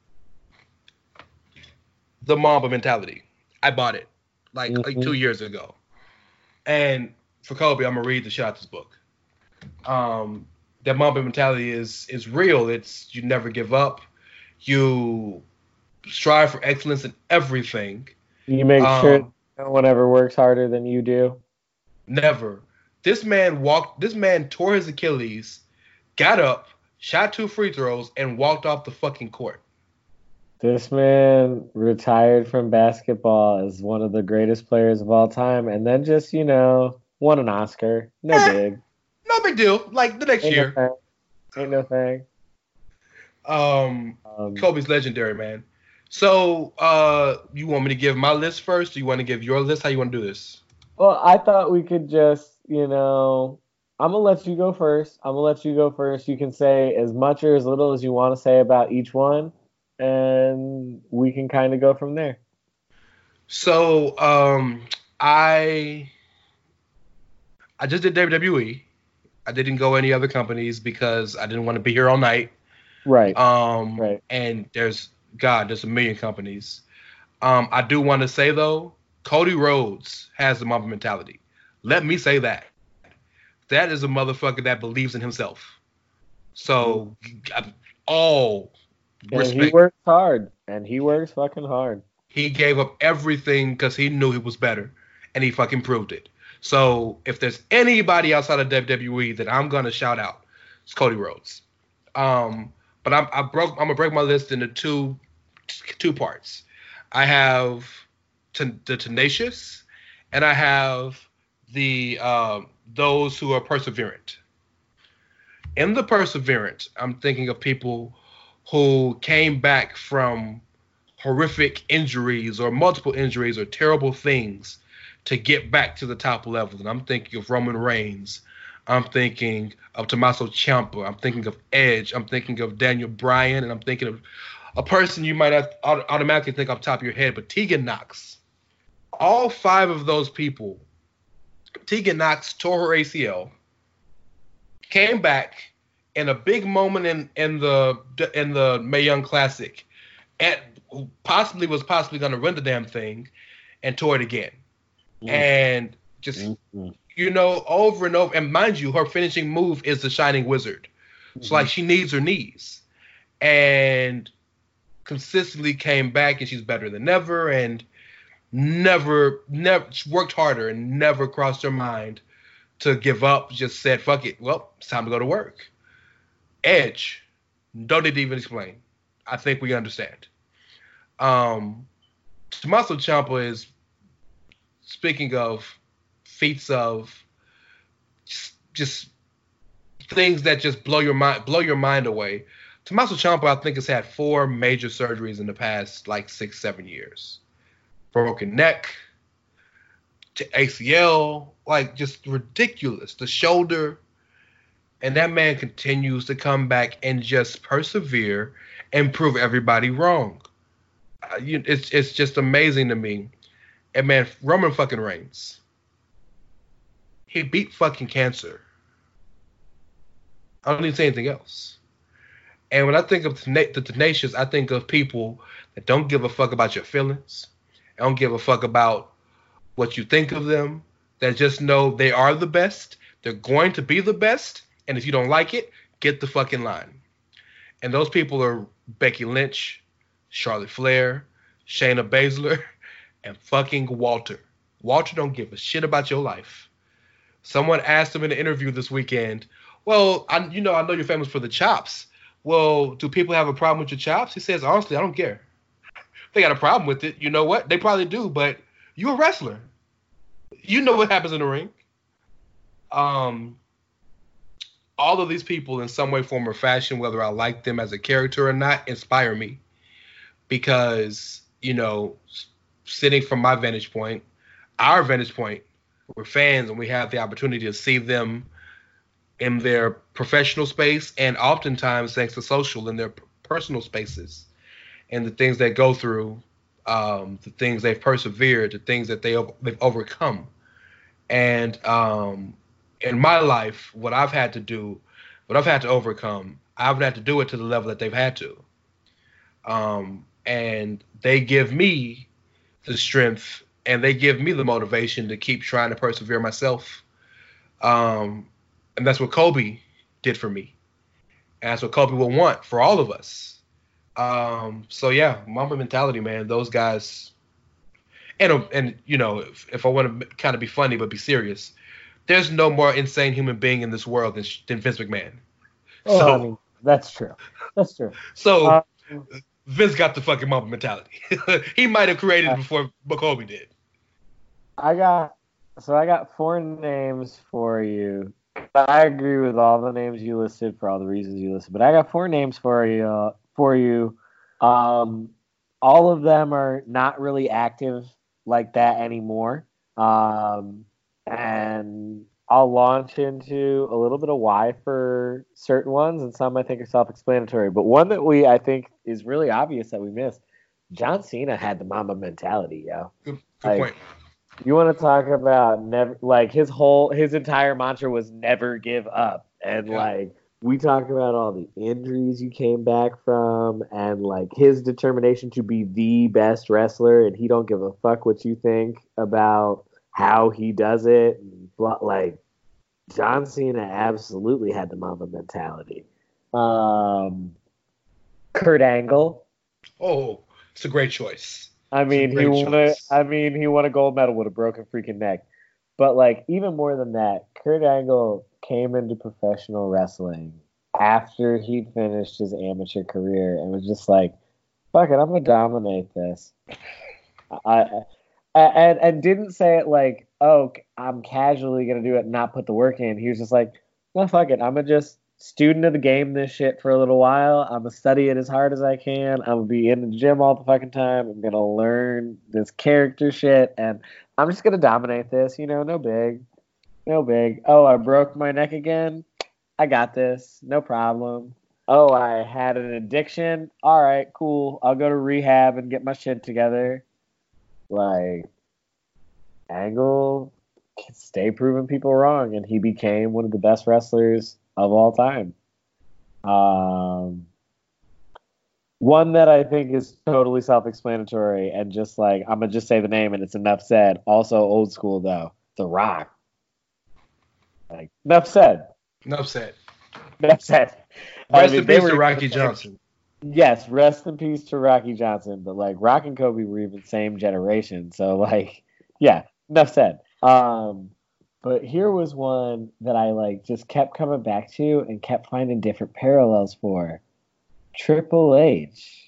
The Mamba Mentality. I bought it like 2 years ago. And for Kobe, I'm going to read the shit out of this book. That Mamba mentality is real. It's you never give up. You strive for excellence in everything. You make sure no one ever works harder than you do. Never. This man tore his Achilles, got up, shot 2 free throws, and walked off the fucking court. This man retired from basketball as one of the greatest players of all time, and then just, won an Oscar. No big. No big deal. Like the next year. Ain't no thing. Kobe's legendary, man. So, you want me to give my list first? Do you want to give your list? How you want to do this? Well, I thought we could just, I'm going to let you go first. You can say as much or as little as you want to say about each one, and we can kind of go from there. So, I just did WWE. I didn't go any other companies because I didn't want to be here all night. Right. Right. And there's a million companies. I do want to say though, Cody Rhodes has the Mamba mentality. Let me say that. That is a motherfucker that believes in himself. So, all respect. And he works hard. And he works fucking hard. He gave up everything because he knew he was better, and he fucking proved it. So if there's anybody outside of WWE that I'm gonna shout out, it's Cody Rhodes. But I'm gonna break my list into two parts. I have the tenacious, and I have the those who are perseverant. In the perseverant, I'm thinking of people who came back from horrific injuries or multiple injuries or terrible things to get back to the top level. And I'm thinking of Roman Reigns. I'm thinking of Tommaso Ciampa. I'm thinking of Edge. I'm thinking of Daniel Bryan. And I'm thinking of a person you might have automatically think off the top of your head, but Tegan Nox. All 5 of those people, Tegan Nox tore her ACL, came back in a big moment in the Mae Young Classic, and was possibly going to win the damn thing, and tore it again. And just over and over. And mind you, her finishing move is the Shining Wizard. So, like, she needs her knees. And consistently came back, and she's better than ever, and never worked harder and never crossed her mind to give up. Just said, fuck it. Well, it's time to go to work. Edge. Don't need to even explain. I think we understand. Tommaso Ciampa is, speaking of feats of just things that just blow your mind away. Tommaso Ciampa, I think, has had 4 major surgeries in the past, like 6-7 years. Broken neck, ACL, like, just ridiculous. The shoulder. And that man continues to come back and just persevere and prove everybody wrong. It's just amazing to me. And man, Roman fucking Reigns. He beat fucking cancer. I don't need to say anything else. And when I think of the Tenacious, I think of people that don't give a fuck about your feelings. Don't give a fuck about what you think of them. That just know they are the best. They're going to be the best. And if you don't like it, get the fucking line. And those people are Becky Lynch, Charlotte Flair, Shayna Baszler, and fucking Walter. Walter don't give a shit about your life. Someone asked him in an interview this weekend, well, I know you're famous for the chops. Well, do people have a problem with your chops? He says, honestly, I don't care. They got a problem with it. You know what? They probably do, but you're a wrestler. You know what happens in the ring. All of these people in some way, form, or fashion, whether I like them as a character or not, inspire me. Because, sitting from my vantage point, our vantage point, we're fans and we have the opportunity to see them in their professional space and oftentimes, thanks to social, in their personal spaces. And the things they go through, the things they've persevered, the things that they've overcome. And in my life, what I've had to overcome, I've had to do it to the level that they've had to. And they give me the strength and they give me the motivation to keep trying to persevere myself. And that's what Kobe did for me. And that's what Kobe will want for all of us. So yeah, Mamba mentality, man. Those guys, and if I want to kind of be funny but be serious, there's no more insane human being in this world than Vince McMahon. Oh, So I mean, that's true. That's true. So Vince got the fucking Mamba mentality. He might have created it before Kobe did. I got 4 names for you. I agree with all the names you listed for all the reasons you listed, but I got 4 names for you. All of them are not really active like that anymore. And I'll launch into a little bit of why for certain ones, and some I think are self-explanatory. But one that I think is really obvious that we missed, John Cena had the Mamba mentality, yo. Good point. You want to talk about never, like his entire mantra was never give up. And we talk about all the injuries you came back from and like his determination to be the best wrestler, and he don't give a fuck what you think about how he does it. Like John Cena absolutely had the Mamba mentality. Kurt Angle. Oh, it's a great choice. He won a gold medal with a broken freaking neck. But like even more than that, Kurt Angle came into professional wrestling after he finished his amateur career and was just like, fuck it, I'm gonna dominate this. And didn't say it like, oh, I'm casually gonna do it and not put the work in. He was just like, no, fuck it, I'm gonna just student of the game this shit for a little while. I'm gonna study it as hard as I can. I'm gonna be in the gym all the fucking time. I'm gonna learn this character shit, and I'm just gonna dominate this. No big. Oh, I broke my neck again. I got this. No problem. Oh, I had an addiction. All right, cool. I'll go to rehab and get my shit together. Like, Angle can stay proving people wrong, and he became one of the best wrestlers of all time. One that I think is totally self-explanatory and just like, I'm going to just say the name and it's enough said. Also old school, though. The Rock. Like, enough said. Enough said. Enough said. Rest in peace to Rocky Johnson. Yes, rest in peace to Rocky Johnson. But like Rock and Kobe were even same generation, so like, yeah, enough said. But here was one that I like just kept coming back to and kept finding different parallels for. Triple H.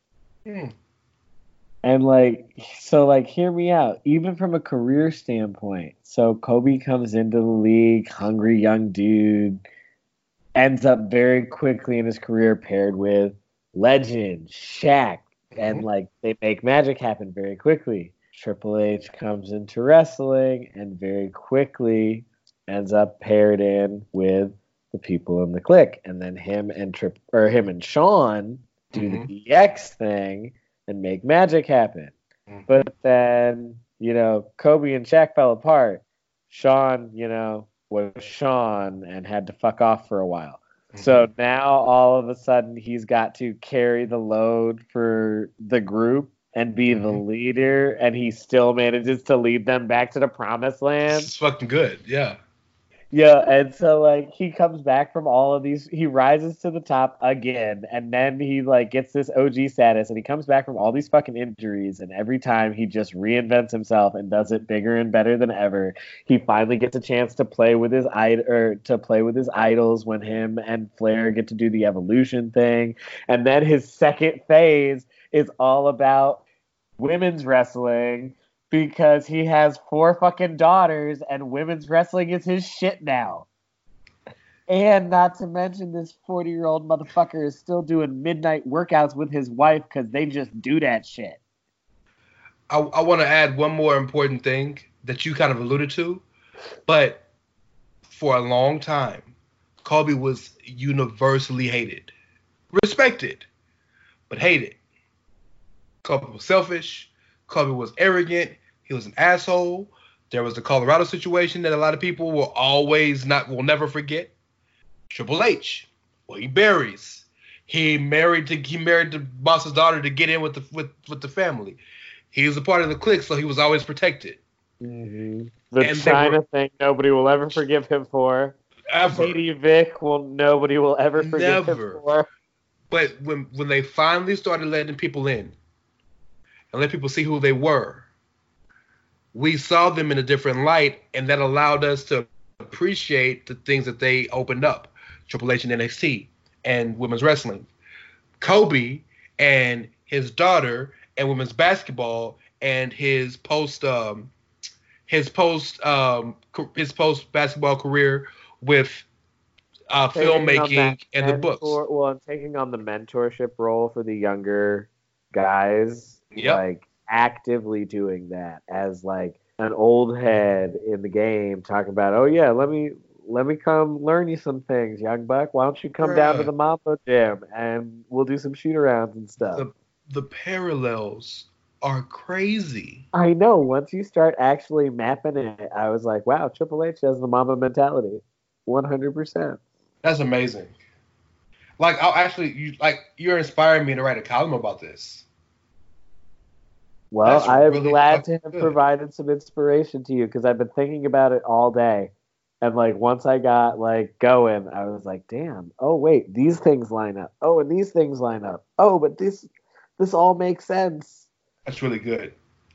And like, so like, hear me out. Even from a career standpoint, so Kobe comes into the league, hungry young dude, ends up very quickly in his career paired with legend Shaq, and like they make magic happen very quickly. Triple H comes into wrestling and very quickly ends up paired in with the people in the Clique, and then him and Shawn do the DX thing and make magic happen. But then, Kobe and Shaq fell apart. Shawn, was Shawn and had to fuck off for a while. So now all of a sudden he's got to carry the load for the group and be the leader, and he still manages to lead them back to the promised land. It's fucking good, yeah. Yeah, and so like he comes back from all of these, he rises to the top again, and then he like gets this OG status, and he comes back from all these fucking injuries, and every time he just reinvents himself and does it bigger and better than ever. He finally gets a chance to play with his idols when him and Flair get to do the Evolution thing, and then his second phase is all about women's wrestling. Because he has 4 fucking daughters and women's wrestling is his shit now. And not to mention this 40-year-old motherfucker is still doing midnight workouts with his wife because they just do that shit. I want to add one more important thing that you kind of alluded to. But for a long time, Kobe was universally hated. Respected, but hated. Kobe was selfish. Kobe was arrogant. He was an asshole. There was the Colorado situation that a lot of people will never forget. Triple H, Willie Berries. He married the boss's daughter to get in with the family. He was a part of the Clique, so he was always protected. The China thing, nobody will ever forgive him for. Ever. Katie Vick, nobody will ever forgive him for. But when they finally started letting people in and let people see who they were, we saw them in a different light, and that allowed us to appreciate the things that they opened up. Triple H and NXT and women's wrestling. Kobe and his daughter and women's basketball and his post basketball career with filmmaking and the books. And taking on the mentorship role for the younger guys. Yep. Like actively doing that as like an old head in the game, talking about, oh yeah, let me come learn you some things, young buck. Why don't you come down to the Mambo gym and we'll do some shoot arounds and stuff. The parallels are crazy. I know. Once you start actually mapping it, I was like, wow, Triple H has the Mamba mentality, 100%. That's amazing. Like, you're inspiring me to write a column about this. Well, I'm really glad to have provided some inspiration to you because I've been thinking about it all day. And like once I got like going, I was like, damn, oh wait, these things line up. Oh, and these things line up. Oh, but this all makes sense. That's really good.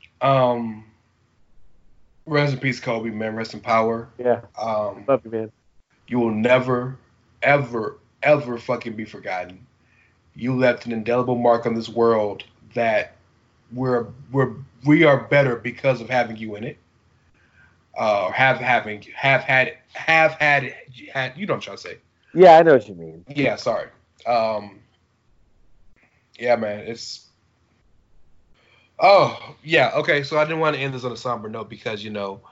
Rest in peace, Kobe, man. Rest in power. Yeah. Love you, man. You will never, ever, ever fucking be forgotten. You left an indelible mark on this world that we are better because of having you in it. Have had it. You know what I'm trying to say. Yeah, I know what you mean. Yeah, sorry. Yeah, man, it's. Oh, yeah. Okay, so I didn't want to end this on a somber note because well,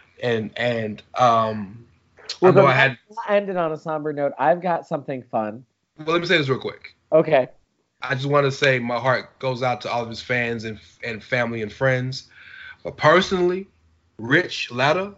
I had ended on a somber note. I've got something fun. Well, let me say this real quick. Okay. I just want to say my heart goes out to all of his fans and family and friends. But personally, Rich Latta,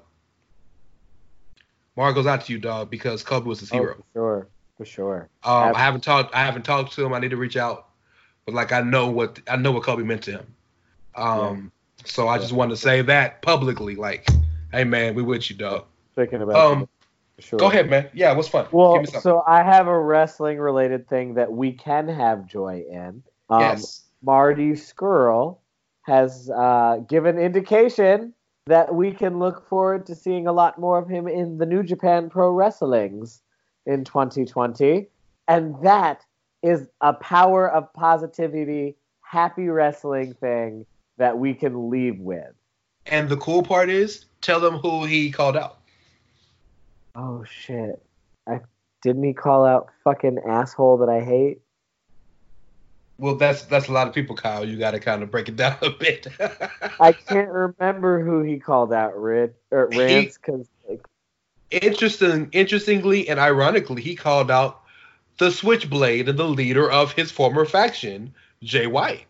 my heart goes out to you, dog, because Kobe was his hero. For sure. I haven't talked to him. I need to reach out, but like I know what Kobe meant to him. So I just wanted to say that publicly, like, hey man, we with you, dog. Thinking about Sure. Go ahead, man. Yeah, what's fun? Give Well, me something. so I have a wrestling related thing that we can have joy in. Yes. Marty Scurll has given indication that we can look forward to seeing a lot more of him in the New Japan Pro Wrestlings in 2020. And that is a power of positivity, happy wrestling thing that we can leave with. And the cool part is, tell them who he called out. Oh, shit. Didn't he call out fucking asshole that I hate? Well, that's a lot of people, Kyle. You got to kind of break it down a bit. I can't remember who he called out, Rance, because like, Interestingly and ironically, he called out the Switchblade and the leader of his former faction, Jay White.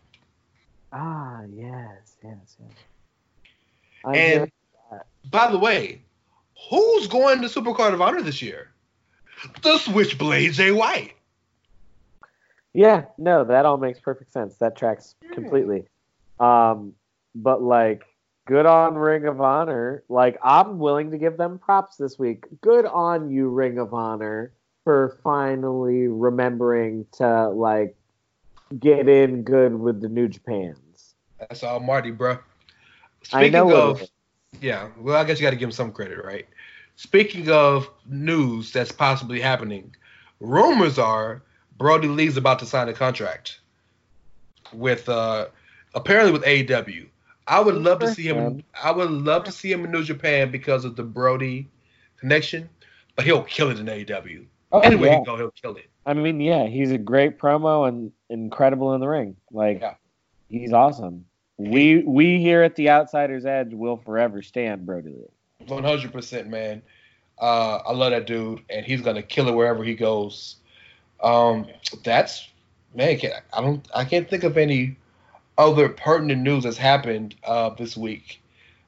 Yes. And by the way, who's going to Supercard of Honor this year? The Switchblade Jay White. Yeah, no, that all makes perfect sense. That tracks completely. But like, good on Ring of Honor. Like, I'm willing to give them props this week. Good on you, Ring of Honor, for finally remembering to like get in good with the New Japans. That's all Marty, bro. I know Speaking it is. yeah, well, I guess you got to give him some credit, right? Speaking of news that's possibly happening, rumors are Brody Lee's about to sign a contract with apparently with AEW. I would love to see him. I would love to see him in New Japan because of the Brody connection, but he'll kill it in AEW. Oh, Anywhere yeah. he go, he'll kill it. I mean, yeah, he's a great promo and incredible in the ring. Like, Yeah. He's awesome. We here at the Outsider's Edge will forever stand Brody Lee. 100%, man. I love that dude, and he's gonna kill it wherever he goes. That's man. I can't think of any other pertinent news that's happened this week.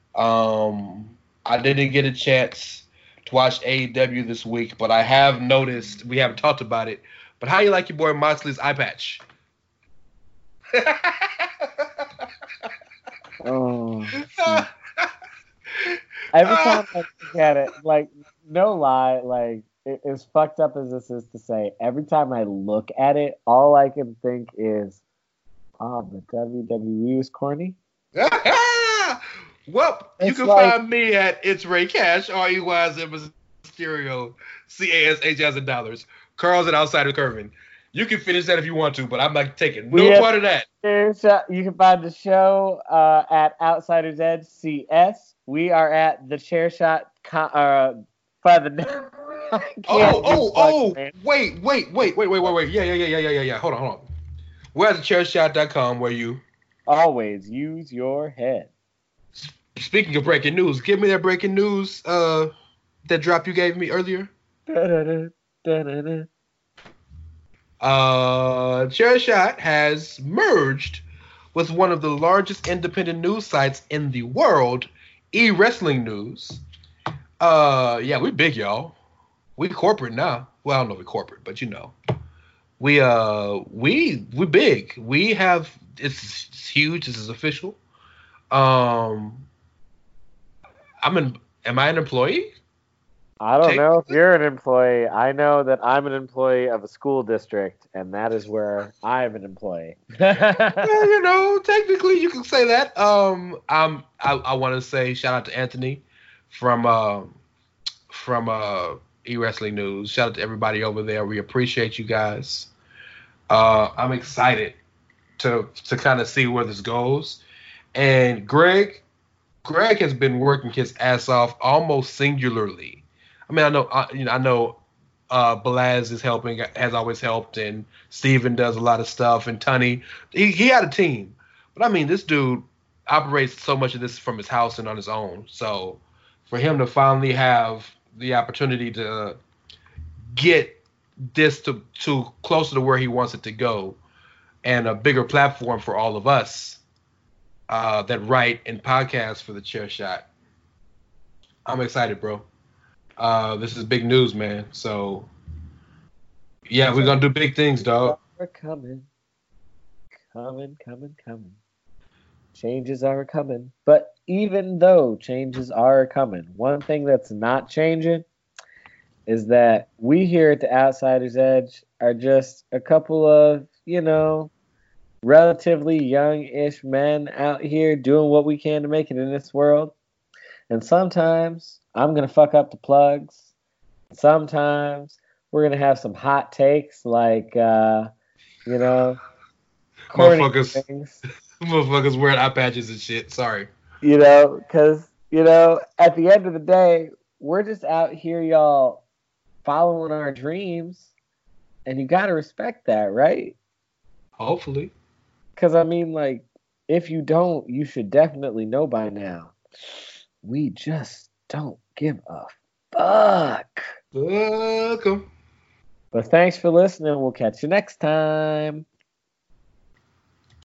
I didn't get a chance to watch AEW this week, but I have noticed we haven't talked about it. But how you like your boy Moxley's eye patch? Oh. Every time I look at it, like, no lie, like, as fucked up as this is to say, every time I look at it, all I can think is, the WWE is corny. Well, you It's can like- find me at It's Ray Cash, REYZ Mysterio, CASH as in dollars. Carl's at Outsider Curvin. You can finish that if you want to, but I'm not taking no part of that. You can find the show at Outsiders Edge CS. We are at the Chair Shot by the. Wait. Yeah. Hold on. We're at thechairshot.com where you always use your head. Speaking of breaking news, give me that breaking news that drop you gave me earlier. Chairshot has merged with one of the largest independent news sites in the world, eWrestling News. Yeah, we big, y'all. We corporate now. Well, I don't know if we're corporate, but you know. We big. We have it's huge. This is official. Am I an employee? I don't know if you're an employee. I know that I'm an employee of a school district, and that is where I'm an employee. Well, you know, technically you can say that. I want to say shout out to Anthony from eWrestling News. Shout out to everybody over there. We appreciate you guys. I'm excited to kind of see where this goes. And Greg has been working his ass off almost singularly. I mean, I know Balaz is helping, has always helped, and Steven does a lot of stuff, and Tunney. He had a team. But I mean, this dude operates so much of this from his house and on his own. So for him to finally have the opportunity to get this to closer to where he wants it to go, and a bigger platform for all of us that write and podcast for the Chair Shot, I'm excited, bro. This is big news, man. So, yeah, we're going to do big things, dog. We're coming. Changes are coming. But even though changes are coming, one thing that's not changing is that we here at the Outsiders Edge are just a couple of, relatively young-ish men out here doing what we can to make it in this world. And sometimes I'm going to fuck up the plugs. Sometimes we're going to have some hot takes like, corny things. Motherfuckers wearing eye patches and shit. Sorry. Because, at the end of the day, we're just out here, y'all, following our dreams. And you got to respect that, right? Hopefully. Because, if you don't, you should definitely know by now. We just don't give a fuck. Welcome. But thanks for listening. We'll catch you next time.